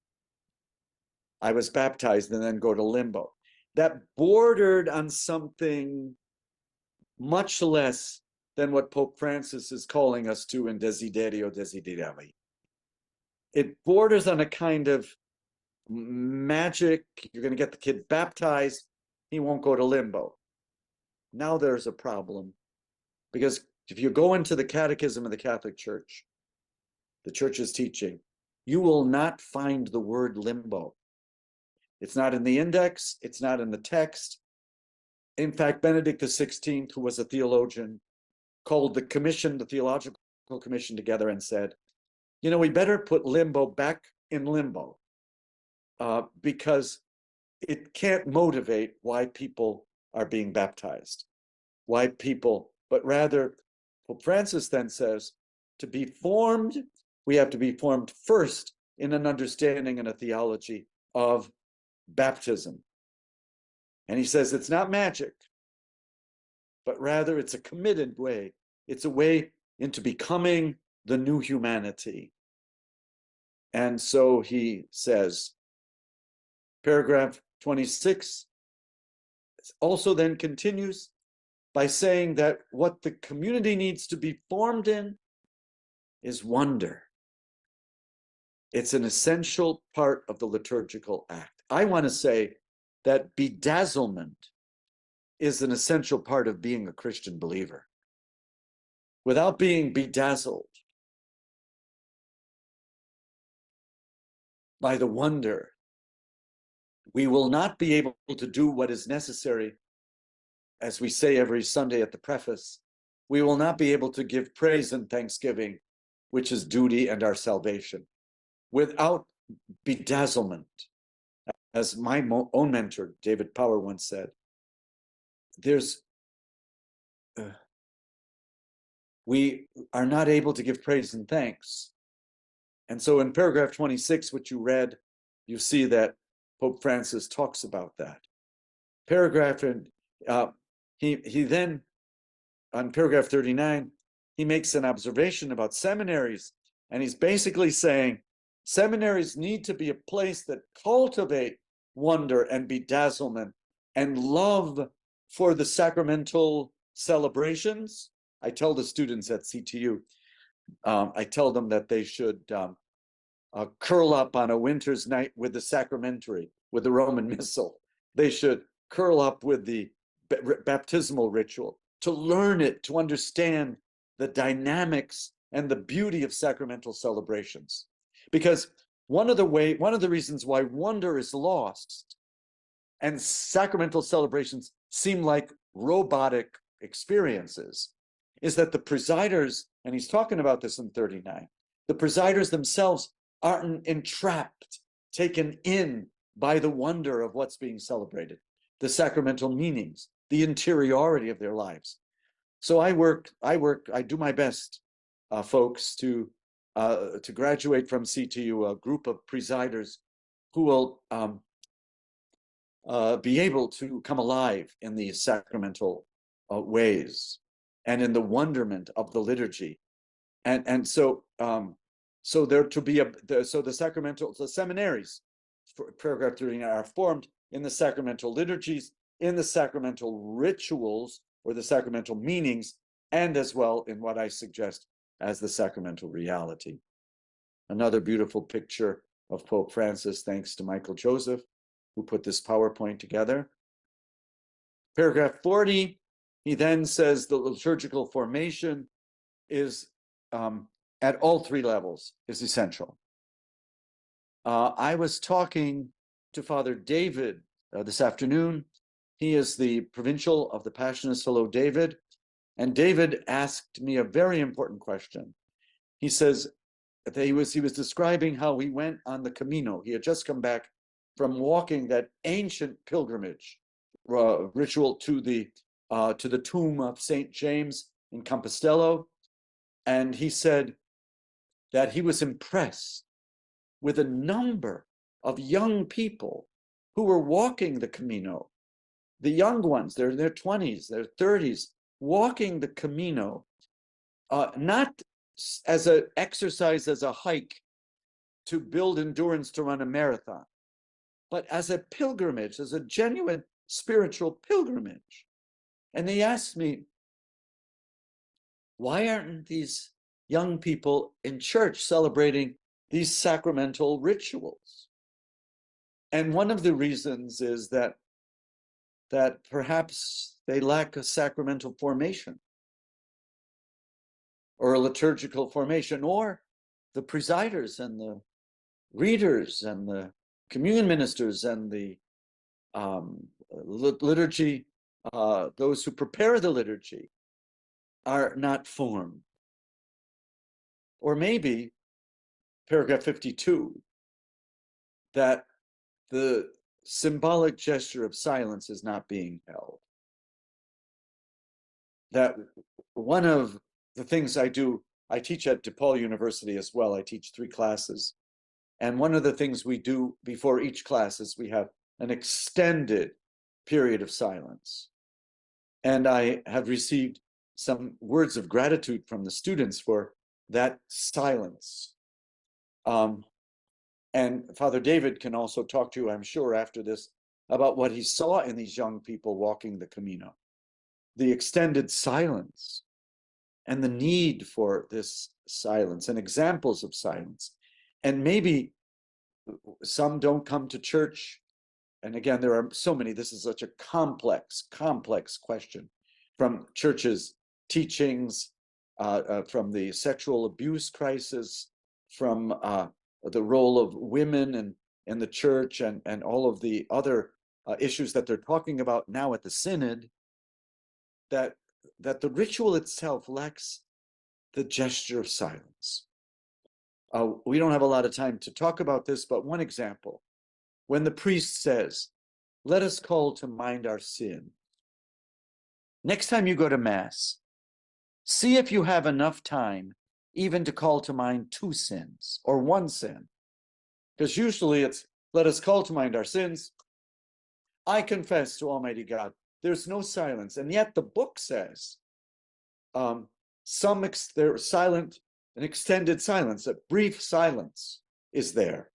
I was baptized and then go to limbo. That bordered on something much less than what Pope Francis is calling us to in Desiderio Desideravi. It borders on a kind of magic. You're going to get the kid baptized, he won't go to limbo. Now there's a problem, because if you go into the Catechism of the Catholic Church, the Church's teaching, you will not find the word limbo. It's not in the index, it's not in the text. In fact, Benedict the sixteenth, who was a theologian, called the commission, the theological commission together and said, you know, we better put limbo back in limbo uh, because it can't motivate why people are being baptized, why people, but rather, Pope Francis then says, to be formed, we have to be formed first in an understanding and a theology of baptism. And he says it's not magic, but rather it's a committed way. It's a way into becoming the new humanity. And so he says, paragraph twenty-six also then continues by saying that what the community needs to be formed in is wonder. It's an essential part of the liturgical act. I want to say that bedazzlement is an essential part of being a Christian believer. Without being bedazzled by the wonder, we will not be able to do what is necessary. As we say every Sunday at the preface, we will not be able to give praise and thanksgiving, which is duty and our salvation, without bedazzlement. As my own mentor, David Power, once said, there's, uh, we are not able to give praise and thanks. And so in paragraph twenty-six, which you read, you see that Pope Francis talks about that. Paragraph, and uh, he, he then, on paragraph thirty-nine, he makes an observation about seminaries. And he's basically saying, seminaries need to be a place that cultivate wonder and bedazzlement and love for the sacramental celebrations. I tell the students at C T U, um, I tell them that they should um, uh, curl up on a winter's night with the sacramentary, with the Roman Missal. They should curl up with the baptismal ritual, to learn it, to understand the dynamics and the beauty of sacramental celebrations. Because one of the way, one of the reasons why wonder is lost and sacramental celebrations seem like robotic experiences is that the presiders, and he's talking about this in thirty-nine, the presiders themselves aren't entrapped, taken in by the wonder of what's being celebrated, the sacramental meanings, the interiority of their lives. So I work, I work, I do my best, uh, folks, to uh, to graduate from C T U, a group of presiders who will um, uh, be able to come alive in these sacramental uh, ways and in the wonderment of the liturgy. And, and so, um, so there to be a, the, so the sacramental, the seminaries, for paragraph thirty-nine, are formed in the sacramental liturgies, in the sacramental rituals or the sacramental meanings, and as well in what I suggest as the sacramental reality. Another beautiful picture of Pope Francis, thanks to Michael Joseph, who put this PowerPoint together. Paragraph forty, he then says the liturgical formation is um, at all three levels is essential. Uh, I was talking to Father David uh, this afternoon. He is the provincial of the Passionist Fellow David. And David asked me a very important question. He says that he was, he was describing how he went on the Camino. He had just come back from walking that ancient pilgrimage uh, ritual to the, uh, to the tomb of Saint James in Compostela. And he said that he was impressed with a number of young people who were walking the Camino. The young ones, they're in their twenties, their thirties, walking the Camino, uh, not as an exercise, as a hike to build endurance to run a marathon, but as a pilgrimage, as a genuine spiritual pilgrimage. And they asked me, why aren't these young people in church celebrating these sacramental rituals? And one of the reasons is that that perhaps they lack a sacramental formation or a liturgical formation, or the presiders and the readers and the communion ministers and the um, liturgy, uh, those who prepare the liturgy are not formed. Or maybe, paragraph fifty-two, that the symbolic gesture of silence is not being held. That one of the things I do, I teach at DePaul University as well. I teach three classes. And one of the things we do before each class is we have an extended period of silence. And I have received some words of gratitude from the students for that silence. Um, and Father David can also talk to you, I'm sure, after this, about what he saw in these young people walking the Camino. The extended silence and the need for this silence and examples of silence. And maybe some don't come to church. And again, there are so many, this is such a complex, complex question, from churches' teachings, uh, uh, from the sexual abuse crisis, from uh, the role of women and in the church, and, and all of the other uh, issues that they're talking about now at the Synod, that, that the ritual itself lacks the gesture of silence. Uh, we don't have a lot of time to talk about this, but one example, when the priest says, let us call to mind our sin. Next time you go to Mass, see if you have enough time even to call to mind two sins or one sin. Because usually it's, let us call to mind our sins. I confess to Almighty God. There's no silence. And yet the book says, um, some ex there silent, an extended silence, a brief silence is there.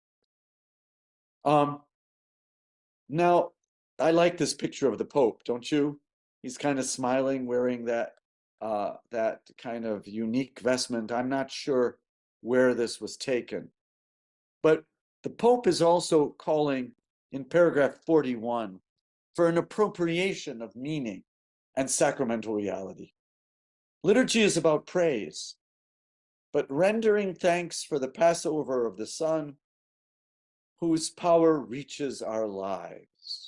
Um, now, I like this picture of the Pope, don't you? He's kind of smiling, wearing that uh, that kind of unique vestment. I'm not sure where this was taken. But the Pope is also calling in paragraph forty-one for an appropriation of meaning and sacramental reality. Liturgy is about praise, but rendering thanks for the Passover of the Son, whose power reaches our lives.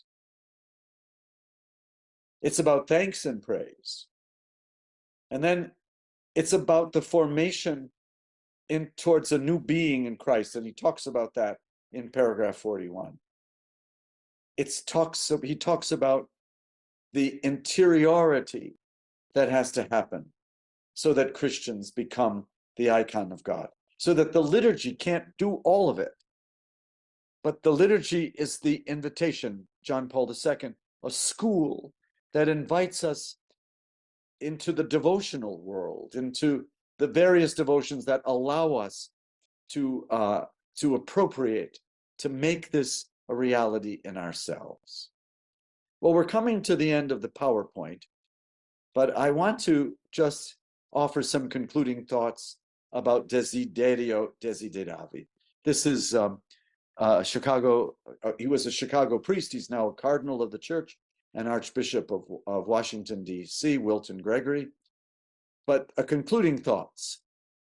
It's about thanks and praise. And then it's about the formation in towards a new being in Christ. And he talks about that in paragraph forty-one. It's talks, he talks about the interiority that has to happen so that Christians become the icon of God. So that the liturgy can't do all of it. But the liturgy is the invitation, John Paul the Second, a school that invites us into the devotional world, into the various devotions that allow us to, uh, to appropriate, to make this a reality in ourselves. Well, we're coming to the end of the PowerPoint, but I want to just offer some concluding thoughts about Desiderio Desideravi. This is um, uh, Chicago, uh, he was a Chicago priest, he's now a cardinal of the church and Archbishop of, of Washington, D C, Wilton Gregory. But a concluding thoughts.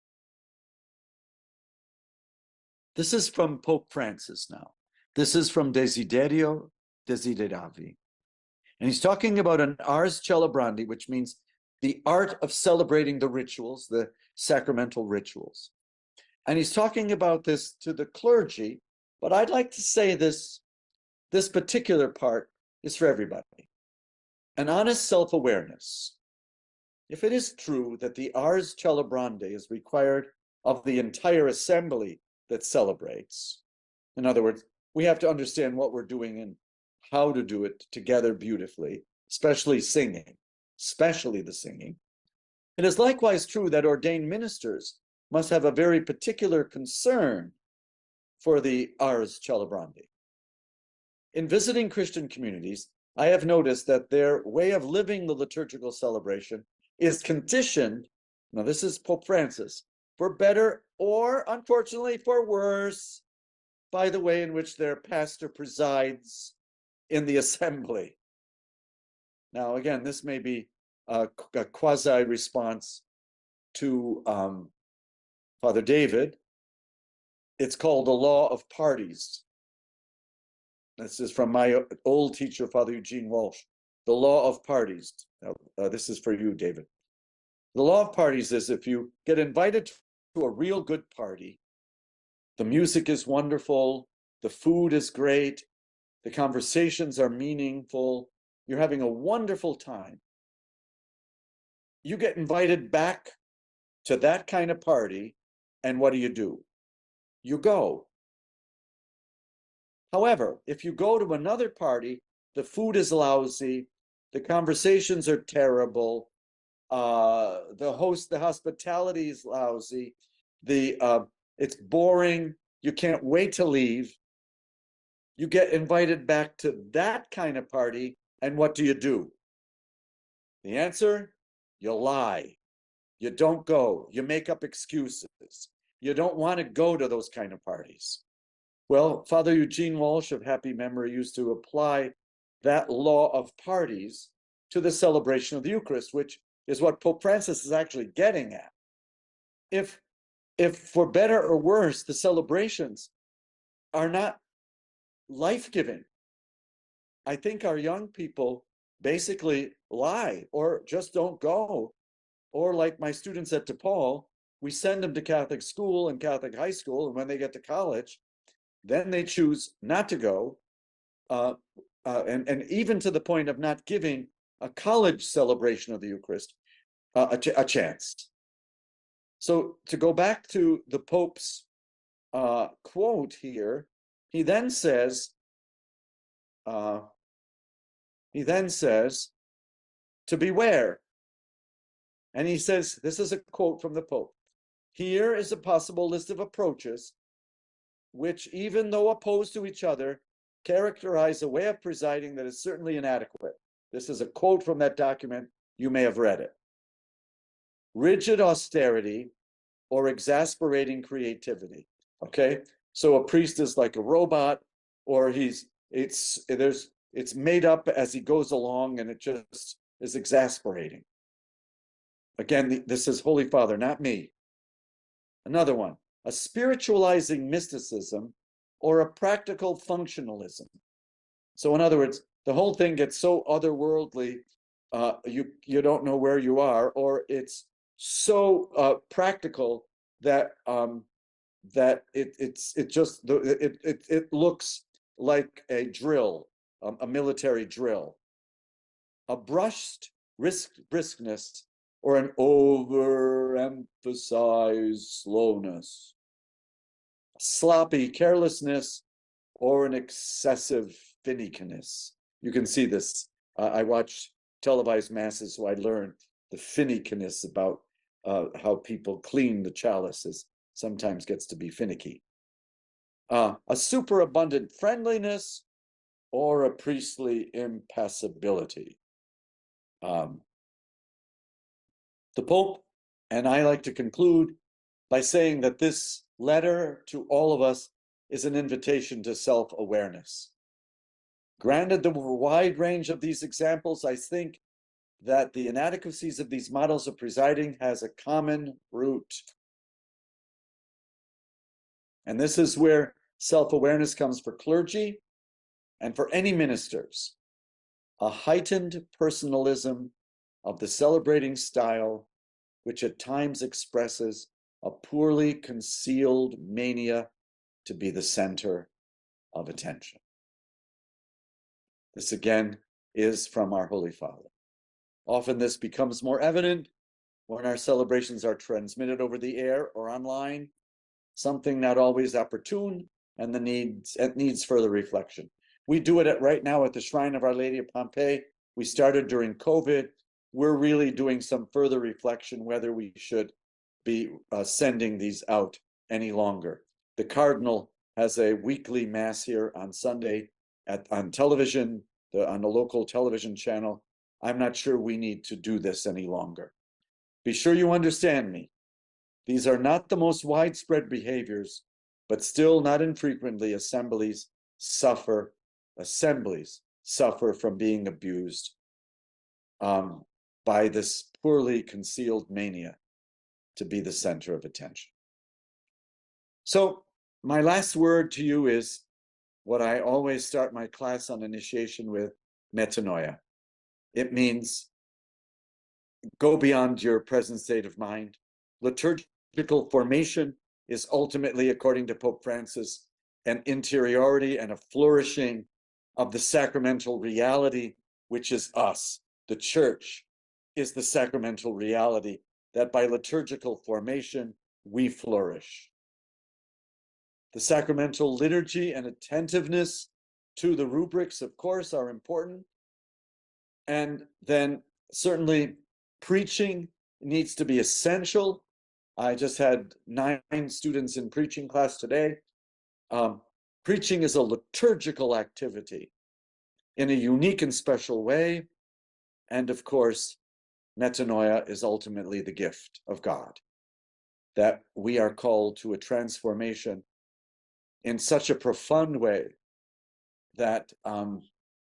This is from Pope Francis now. This is from Desiderio Desideravi. And he's talking about an ars celebrandi, which means the art of celebrating the rituals, the sacramental rituals. And he's talking about this to the clergy, but I'd like to say this, this particular part is for everybody. An honest self-awareness. If it is true that the ars celebrandi is required of the entire assembly that celebrates, in other words, we have to understand what we're doing and how to do it together beautifully, especially singing, especially the singing. It is likewise true that ordained ministers must have a very particular concern for the ars celebrandi. In visiting Christian communities, I have noticed that their way of living the liturgical celebration is conditioned, now this is Pope Francis, for better or unfortunately for worse, by the way in which their pastor presides in the assembly. Now, again, this may be a, a quasi-response to um, Father David. It's called the law of parties. This is from my old teacher, Father Eugene Walsh. The law of parties. Now, uh, this is for you, David. The law of parties is if you get invited to a real good party, the music is wonderful, the food is great, the conversations are meaningful, you're having a wonderful time. You get invited back to that kind of party, and what do you do? You go. However, if you go to another party, the food is lousy, the conversations are terrible, uh, the host, the hospitality is lousy, the uh, it's boring, you can't wait to leave. You get invited back to that kind of party, and what do you do? The answer, you lie. You don't go. You make up excuses. You don't want to go to those kind of parties. Well, Father Eugene Walsh of happy memory used to apply that law of parties to the celebration of the Eucharist, which is what Pope Francis is actually getting at. If, if for better or worse, the celebrations are not life-giving, I think our young people basically lie or just don't go. Or like my students at DePaul, we send them to Catholic school and Catholic high school, and when they get to college, then they choose not to go, uh, uh, and, and even to the point of not giving a college celebration of the Eucharist uh, a, ch a chance. So to go back to the Pope's uh, quote here, he then says, uh, he then says, to beware. And he says, this is a quote from the Pope, here is a possible list of approaches which, even though opposed to each other, characterize a way of presiding that is certainly inadequate. This is a quote from that document. You may have read it. Rigid austerity or exasperating creativity. Okay, so a priest is like a robot, or he's it's there's it's made up as he goes along, and it just is exasperating. Again, this is Holy Father, not me. Another one, a spiritualizing mysticism or a practical functionalism. So in other words, the whole thing gets so otherworldly, uh, you, you don't know where you are, or it's so uh, practical that um, that it it's it just it it it looks like a drill, um, a military drill. A brushed risk briskness or an overemphasized slowness, sloppy carelessness, or an excessive finickiness. You can see this. Uh, I watch televised masses, so I learned the finickiness about uh, how people clean the chalices sometimes gets to be finicky. uh, a superabundant friendliness, or a priestly impassibility. Um, the Pope and I like to conclude by saying that this letter to all of us is an invitation to self-awareness. Granted the wide range of these examples, I think that the inadequacies of these models of presiding has a common root. And this is where self-awareness comes for clergy and for any ministers. A heightened personalism of the celebrating style, which at times expresses a poorly concealed mania to be the center of attention. This again is from our Holy Father. Often this becomes more evident when our celebrations are transmitted over the air or online, something not always opportune and the needs it needs further reflection. We do it at, right now at the Shrine of Our Lady of Pompeii. We started during COVID. We're really doing some further reflection whether we should be uh, sending these out any longer. The Cardinal has a weekly mass here on Sunday at on television, the, on the local television channel. I'm not sure we need to do this any longer. Be sure you understand me. These are not the most widespread behaviors, but still not infrequently assemblies suffer, assemblies suffer from being abused um, by this poorly concealed mania to be the center of attention. So my last word to you is what I always start my class on initiation with, metanoia. It means go beyond your present state of mind. Liturgical formation is ultimately, according to Pope Francis, an interiority and a flourishing of the sacramental reality, which is us. The church is the sacramental reality that by liturgical formation, we flourish. The sacramental liturgy and attentiveness to the rubrics, of course, are important. And then certainly preaching needs to be essential. I just had nine students in preaching class today. Um, preaching is a liturgical activity in a unique and special way. And of course, metanoia is ultimately the gift of God, that we are called to a transformation in such a profound way that um,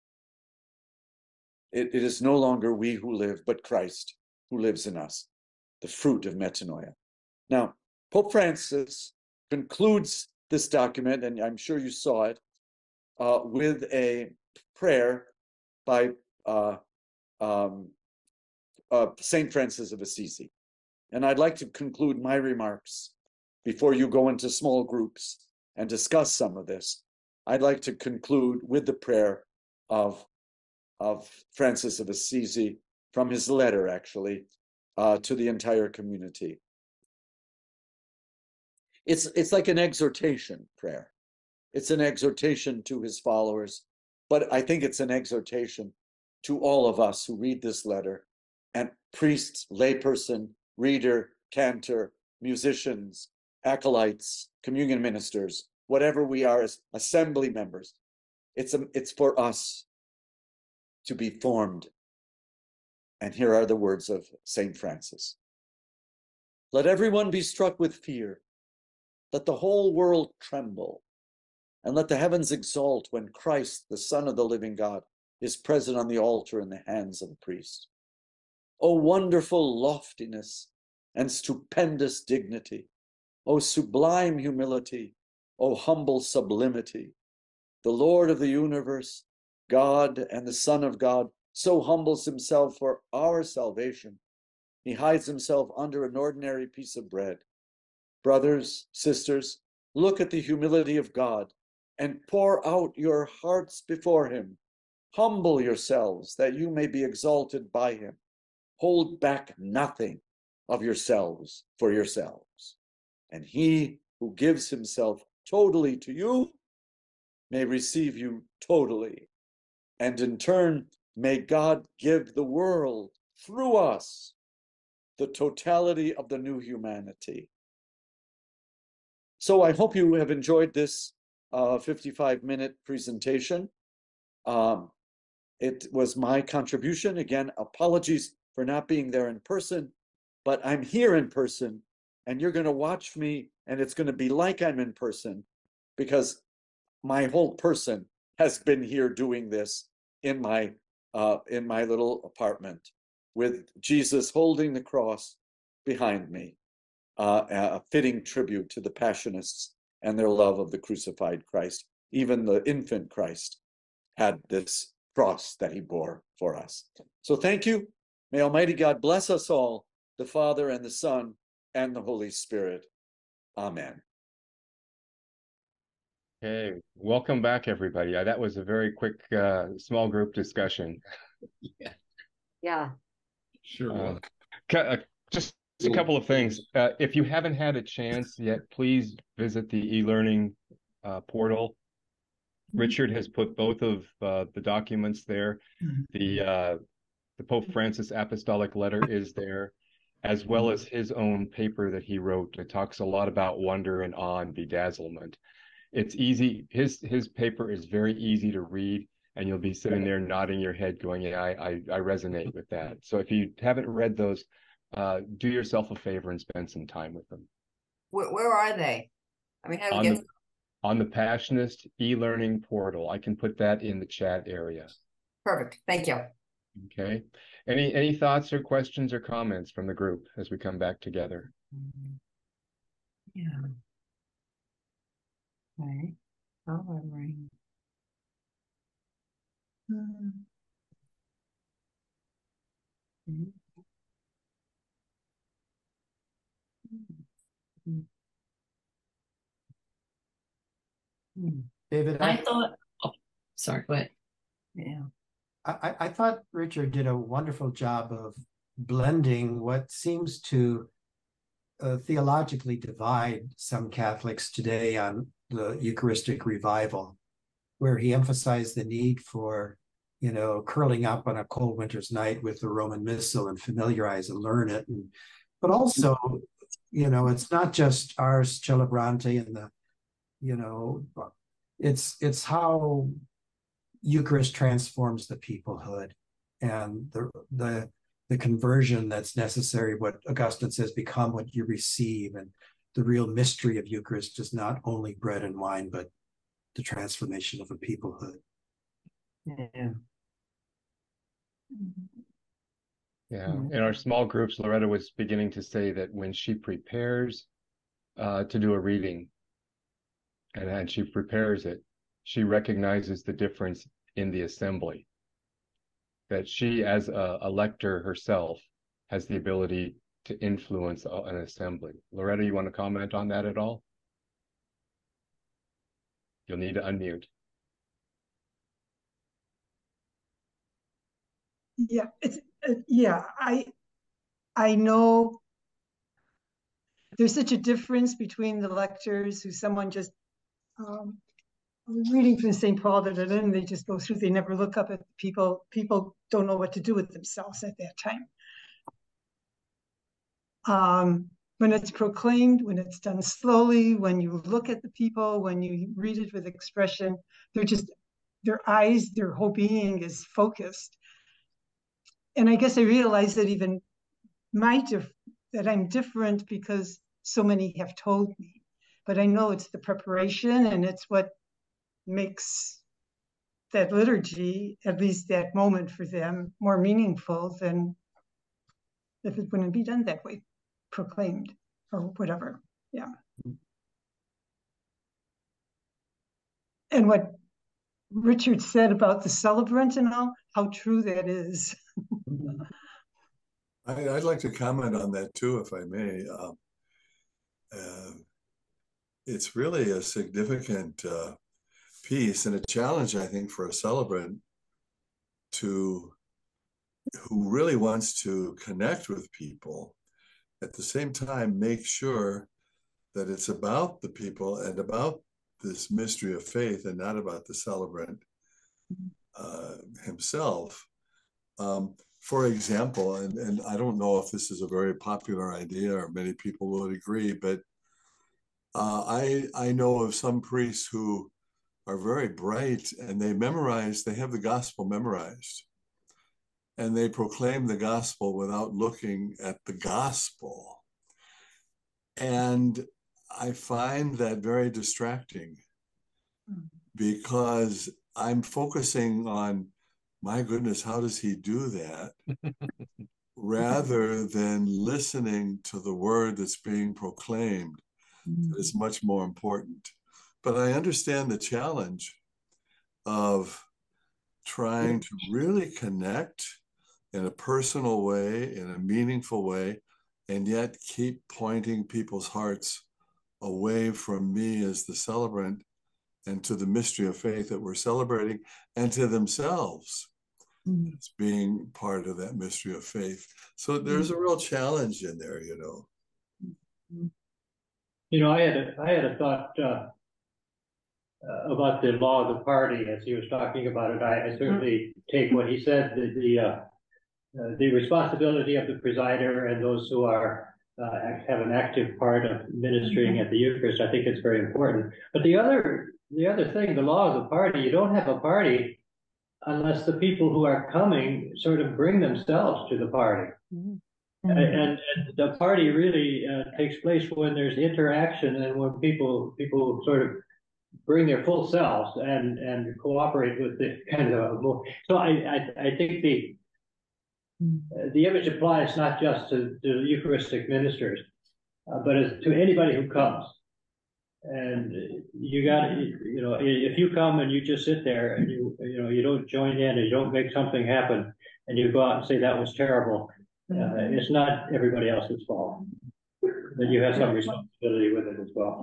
it, it is no longer we who live, but Christ who lives in us, the fruit of metanoia. Now, Pope Francis concludes this document, and I'm sure you saw it, uh, with a prayer by uh, um, uh, Saint Francis of Assisi. And I'd like to conclude my remarks before you go into small groups and discuss some of this. I'd like to conclude with the prayer of, of Francis of Assisi from his letter, actually, uh, to the entire community. It's, it's like an exhortation prayer. It's an exhortation to his followers, but I think it's an exhortation to all of us who read this letter, and priests, layperson, reader, cantor, musicians, acolytes, communion ministers, whatever we are as assembly members. It's, a, it's for us to be formed. And here are the words of Saint Francis. Let everyone be struck with fear. Let the whole world tremble. And let the heavens exult when Christ, the Son of the living God, is present on the altar in the hands of the priest. O wonderful loftiness and stupendous dignity, O sublime humility, O humble sublimity. The Lord of the universe, God and the Son of God, so humbles himself for our salvation. He hides himself under an ordinary piece of bread. Brothers, sisters, look at the humility of God and pour out your hearts before him. Humble yourselves that you may be exalted by him. Hold back nothing of yourselves for yourselves. And he who gives himself totally to you may receive you totally. And in turn, may God give the world through us the totality of the new humanity. So I hope you have enjoyed this a fifty-five minute presentation. Um, it was my contribution. Again, apologies for not being there in person, but I'm here in person, and you're going to watch me, and it's going to be like I'm in person, because my whole person has been here doing this in my uh, in my little apartment, with Jesus holding the cross behind me, uh, a fitting tribute to the Passionists and their love of the crucified Christ. Even the infant Christ had this cross that he bore for us. So thank you. May Almighty God bless us all, the Father and the Son and the Holy Spirit. Amen. Hey, welcome back, everybody. Uh, that was a very quick, uh, small group discussion. Yeah. Sure. Uh, uh, just a couple of things. Uh, if you haven't had a chance yet, please visit the e-learning uh, portal. Richard has put both of uh, the documents there. The uh, the Pope Francis Apostolic Letter is there, as well as his own paper that he wrote. It talks a lot about wonder and awe and bedazzlement. It's easy. His his paper is very easy to read, and you'll be sitting there nodding your head, going, "Yeah, I I, I resonate with that." So if you haven't read those, uh, do yourself a favor and spend some time with them. Where, where are they? I mean, how do we On get the on the Passionist e-learning portal, I can put that in the chat area. perfect? Thank you. Okay. Any any thoughts or questions or comments from the group as we come back together? Yeah. Right. All right. Hmm. Hmm. Hmm. Hmm. David, I I, thought, oh, sorry, go ahead. Yeah. I, I thought Richard did a wonderful job of blending what seems to uh, theologically divide some Catholics today on the Eucharistic revival, where he emphasized the need for, you know, curling up on a cold winter's night with the Roman Missal and familiarize and learn it. And, but also, you know, it's not just Ars Celebrante and the, you know, it's it's how Eucharist transforms the peoplehood, and the the the conversion that's necessary. What Augustine says, become what you receive, and the real mystery of Eucharist is not only bread and wine, but the transformation of a peoplehood. Yeah. Yeah. Mhm. In our small groups, Loretta was beginning to say that when she prepares uh, to do a reading, and, and she prepares it, she recognizes the difference in the assembly. That she, as a, a lector herself, has the ability to influence a, an assembly. Loretta, you want to comment on that at all? You'll need to unmute. Yeah, it's uh, yeah, I I know there's such a difference between the lectors who someone just um, reading from Saint Paul, da, da, da, and they just go through, they never look up at people. People don't know what to do with themselves at that time. Um, when it's proclaimed, when it's done slowly, when you look at the people, when you read it with expression, they're just, their eyes, their whole being is focused. And I guess I realized that even my diff that I'm different because so many have told me, but I know it's the preparation and it's what makes that liturgy, at least that moment for them, more meaningful than if it wouldn't be done that way, proclaimed or whatever. Yeah. And what Richard said about the celebrant and all, how true that is. I, I'd like to comment on that too, if I may. Uh, uh, it's really a significant uh, piece and a challenge, I think, for a celebrant to who really wants to connect with people, at the same time make sure that it's about the people and about this mystery of faith and not about the celebrant uh, himself. Um, for example, and, and I don't know if this is a very popular idea or many people would agree, but uh, I, I know of some priests who are very bright, and they memorize, they have the gospel memorized. And they proclaim the gospel without looking at the gospel. And I find that very distracting because I'm focusing on, my goodness, how does he do that? Rather than listening to the word that's being proclaimed. That is much more important. But I understand the challenge of trying to really connect in a personal way, in a meaningful way, and yet keep pointing people's hearts away from me as the celebrant and to the mystery of faith that we're celebrating, and to themselves mm-hmm. as being part of that mystery of faith. So there's a real challenge in there, you know. You know, I had a, I had a thought uh, uh, about the law of the party as he was talking about it. I, I certainly take what he said, the, the uh, Uh, the responsibility of the presider and those who are uh, have an active part of ministering at the Eucharist. I think it's very important. But the other the other thing, the law of the party, you don't have a party unless the people who are coming sort of bring themselves to the party. Mm-hmm. and, and, and the party really uh, takes place when there's interaction and when people people sort of bring their full selves and and cooperate with the kind of. So I I, I think the Uh, the image applies not just to, to Eucharistic ministers, uh, but as, to anybody who comes. And you got, you know, if you come and you just sit there and you, you know, you don't join in and you don't make something happen, and you go out and say that was terrible, uh, it's not everybody else's fault. That you have some responsibility with it as well.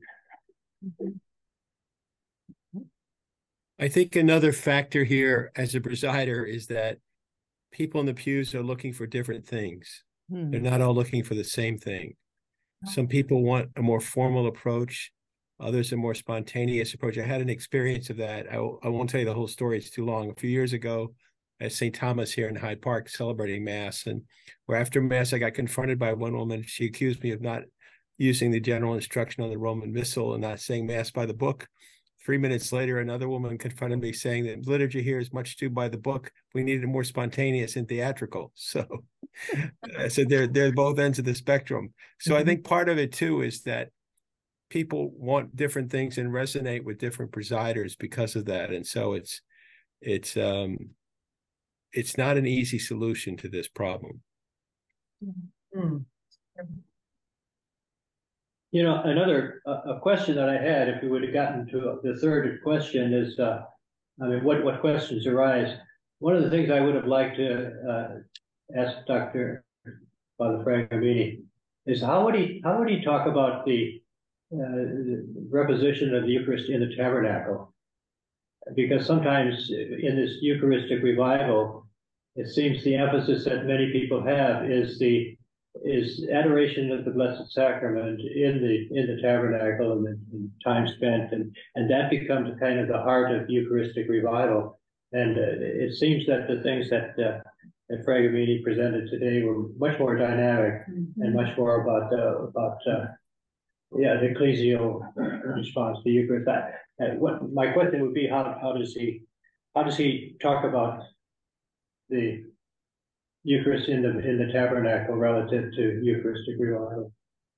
I think another factor here as a presider is that people in the pews are looking for different things. Hmm. They're not all looking for the same thing. Some people want a more formal approach. Others a more spontaneous approach. I had an experience of that. I, I won't tell you the whole story. It's too long. A few years ago at Saint Thomas here in Hyde Park celebrating Mass, and where after Mass I got confronted by one woman. She accused me of not using the general instruction on the Roman Missal and not saying Mass by the book. Three minutes later, another woman confronted me saying that liturgy here is much too by the book. We needed it more spontaneous and theatrical. So I said they're, they're both ends of the spectrum. So mm-hmm. I think part of it too is that people want different things and resonate with different presiders because of that. And so it's, it's, um, it's not an easy solution to this problem. Mm-hmm. You know, another uh, a question that I had, if we would have gotten to the third question, is, uh, I mean, what, what questions arise? One of the things I would have liked to uh, ask Doctor Father Fragomeni is how would he how would he talk about the, uh, the reposition of the Eucharist in the tabernacle? Because sometimes in this Eucharistic revival, it seems the emphasis that many people have is the is adoration of the Blessed Sacrament in the in the tabernacle and the and time spent, and and that becomes kind of the heart of Eucharistic revival. And uh, it seems that the things that uh, that Fragomeni presented today were much more dynamic mm-hmm. and much more about uh, about uh, yeah the ecclesial response to Eucharist. Uh, what my question would be, how how does he how does he talk about the Eucharist in the in the tabernacle relative to Eucharistic revival?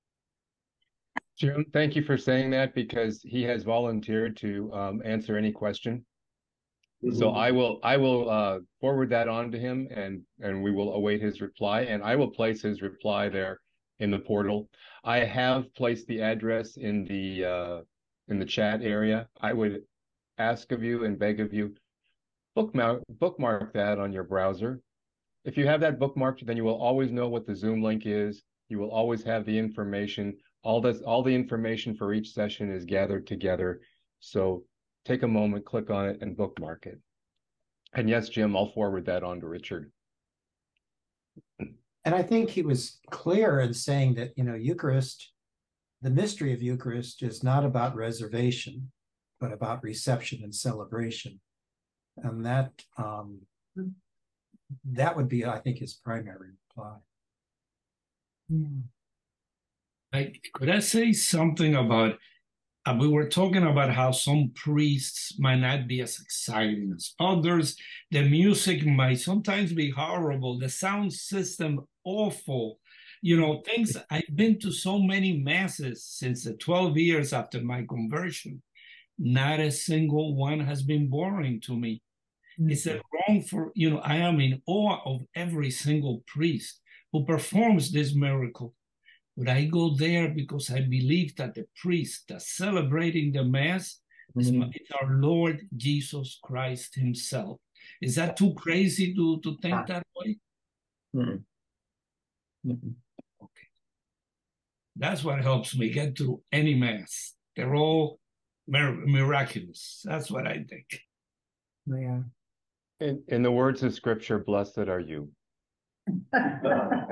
Jim, thank you for saying that, because he has volunteered to um, answer any question. Mm-hmm. So I will I will uh, forward that on to him, and and we will await his reply, and I will place his reply there in the portal. I have placed the address in the uh, in the chat area. I would ask of you and beg of you, bookmark bookmark that on your browser. If you have that bookmarked, then you will always know what the Zoom link is. You will always have the information. All this, all the information for each session is gathered together. So take a moment, click on it, and bookmark it. And yes, Jim, I'll forward that on to Richard. And I think he was clear in saying that, you know, Eucharist, the mystery of Eucharist is not about reservation, but about reception and celebration. And that, um, that would be, I think, his primary reply. Hmm. I, could I say something about uh, we were talking about how some priests might not be as exciting as others. The music might sometimes be horrible. The sound system awful. You know, things, I've been to so many masses since the twelve years after my conversion. Not a single one has been boring to me. Mm-hmm. Is it wrong for, you know, I am in awe of every single priest who performs this miracle. Would I go there because I believe that the priest that's celebrating the Mass mm-hmm. is, is our Lord Jesus Christ himself? Is that too crazy to, to think ah. that way? Mm-hmm. Mm-hmm. Okay. That's what helps me get through any Mass. They're all mir- miraculous. That's what I think. Yeah. In, in the words of Scripture, blessed are you. I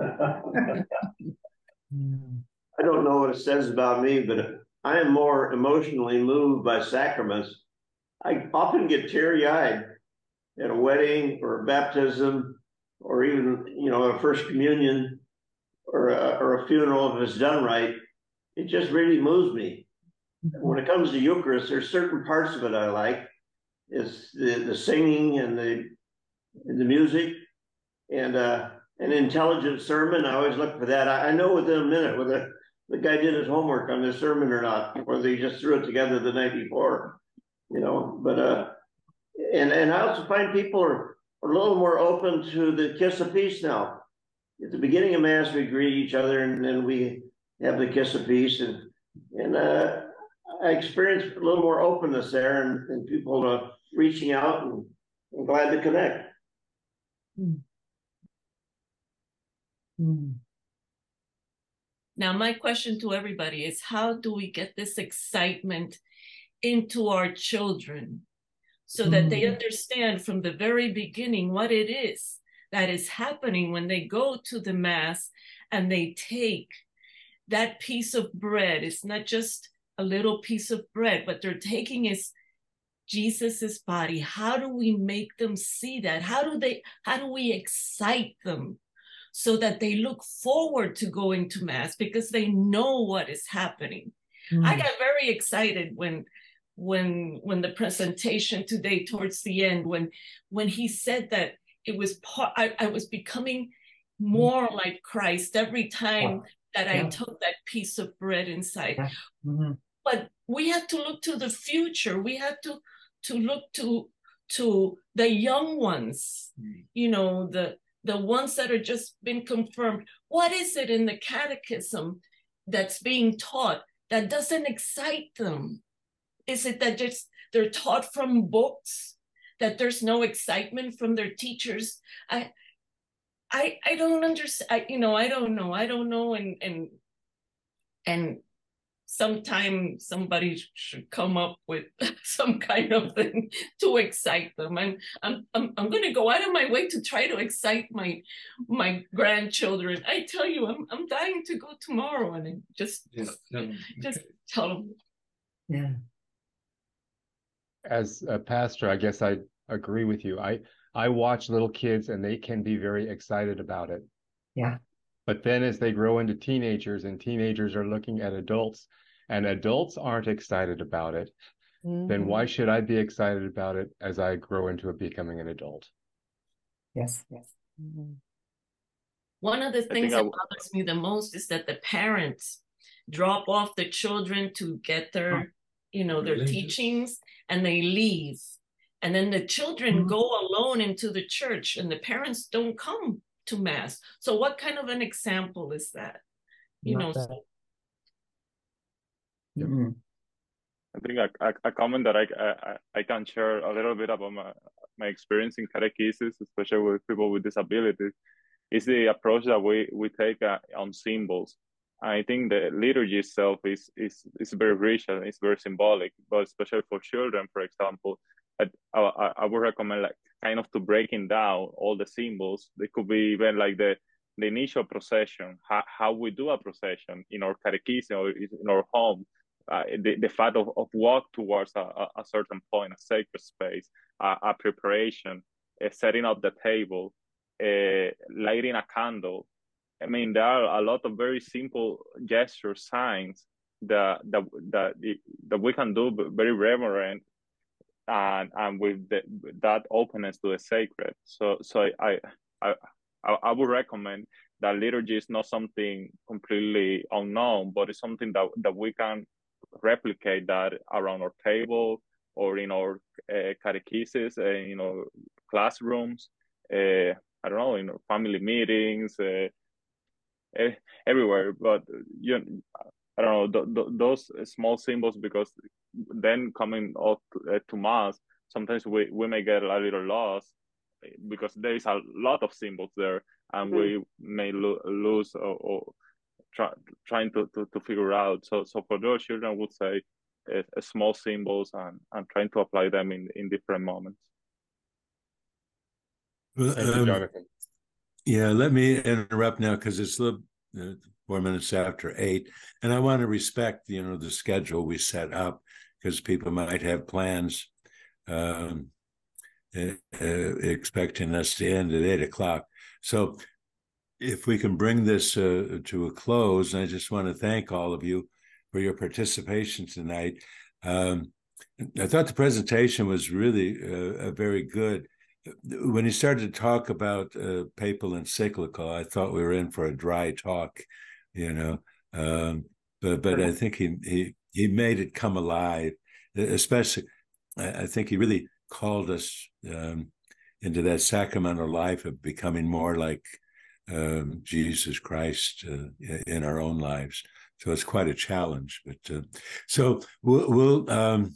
don't know what it says about me, but I am more emotionally moved by sacraments. I often get teary-eyed at a wedding or a baptism, or even, you know, a first communion or a, or a funeral if it's done right. It just really moves me. When it comes to Eucharist, there's certain parts of it I like. It's the, the singing and the, and the music. And uh, an intelligent sermon, I always look for that. I, I know within a minute whether the guy did his homework on this sermon or not, or they just threw it together the night before, you know. But uh, and and I also find people are, are a little more open to the kiss of peace now. At the beginning of Mass, we greet each other, and then we have the kiss of peace, and and uh, I experienced a little more openness there, and, and people uh, reaching out and, and glad to connect. Mm. Mm. Now, my question to everybody is, how do we get this excitement into our children so that mm. they understand from the very beginning what it is that is happening when they go to the Mass and they take that piece of bread? It's not just a little piece of bread, but they're taking his Jesus's body. How do we make them see that? How do they, how do we excite them so that they look forward to going to Mass because they know what is happening? Mm. I got very excited when when when the presentation today towards the end, when when he said that it was part, I, I was becoming more mm. like Christ every time wow. that I yeah. took that piece of bread inside. Yeah. Mm-hmm. But we have to look to the future. We have to to look to to the young ones, mm. you know, the the ones that are just been confirmed. What is it in the catechism that's being taught that doesn't excite them? Is it that just they're taught from books, that there's no excitement from their teachers? I I I don't understand. I, you know, I don't know. I don't know. And and and sometime somebody should come up with some kind of thing to excite them. And I'm I'm I'm going to go out of my way to try to excite my my grandchildren. I tell you, I'm I'm dying to go tomorrow and just yeah. just tell them. Yeah. As a pastor, I guess I agree with you. I I watch little kids and they can be very excited about it. Yeah. But then as they grow into teenagers and teenagers are looking at adults and adults aren't excited about it, mm-hmm. then why should I be excited about it as I grow into becoming an adult? Yes, yes. Mm-hmm. One of the things that I... bothers me the most is that the parents drop off the children to get their, huh. you know, their Religious. teachings, and they leave. And then the children mm-hmm. go alone into the church and the parents don't come to Mass. So what kind of an example is that? You Not know, that. So... mm-hmm. I think a, a, a comment that I, I I can share a little bit about my, my experience in catechesis, especially with people with disabilities, is the approach that we, we take uh, on symbols. I think the liturgy itself is, is, is very rich and it's very symbolic, but especially for children, for example, I, I, I would recommend like kind of to breaking down all the symbols. They could be even like the, the initial procession, how, how we do a procession in our catechism or in our home, uh, the, the fact of, of walk towards a, a certain point, a sacred space, uh, a preparation, uh, setting up the table, uh, lighting a candle. I mean, there are a lot of very simple gesture signs that that that that we can do very reverent and and with the, that openness to the sacred. So so I I I, I would recommend that liturgy is not something completely unknown, but it's something that that we can replicate that around our table or in our uh, catechesis, uh, you know, classrooms. Uh, I don't know, in our family meetings, uh, everywhere. But you know, I don't know, th th those small symbols, because then coming up to, uh, to mass, sometimes we, we may get a little lost because there is a lot of symbols there, and mm-hmm. we may lo lose or, or try, trying to, to, to figure out. So so for those children, I would say uh, uh, small symbols and, and trying to apply them in, in different moments. Well, Thank you, um, Jonathan. Yeah, let me interrupt now because it's a little, uh, four minutes after eight, and I want to respect, you know, the schedule we set up, because people might have plans um, uh, uh, expecting us to end at eight o'clock. So if we can bring this uh, to a close, and I just want to thank all of you for your participation tonight. Um, I thought the presentation was really uh, very good. When he started to talk about uh, papal encyclical, I thought we were in for a dry talk, you know. Um, but but I think he he he made it come alive. Especially, I, I think he really called us um, into that sacramental life of becoming more like um, Jesus Christ uh, in our own lives. So it's quite a challenge. But uh, so we'll. we'll um,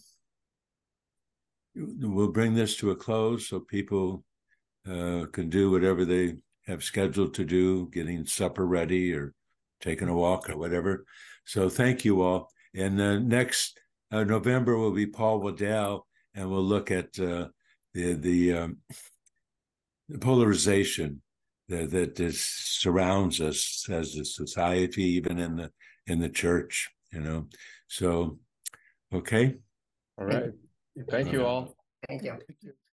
We'll bring this to a close so people uh, can do whatever they have scheduled to do, getting supper ready or taking a walk or whatever. So thank you all. And uh, next uh, November will be Paul Waddell, and we'll look at uh, the the, um, the polarization that, that is, surrounds us as a society, even in the in the church. You know. So, okay. All right. Thank you all. Thank you.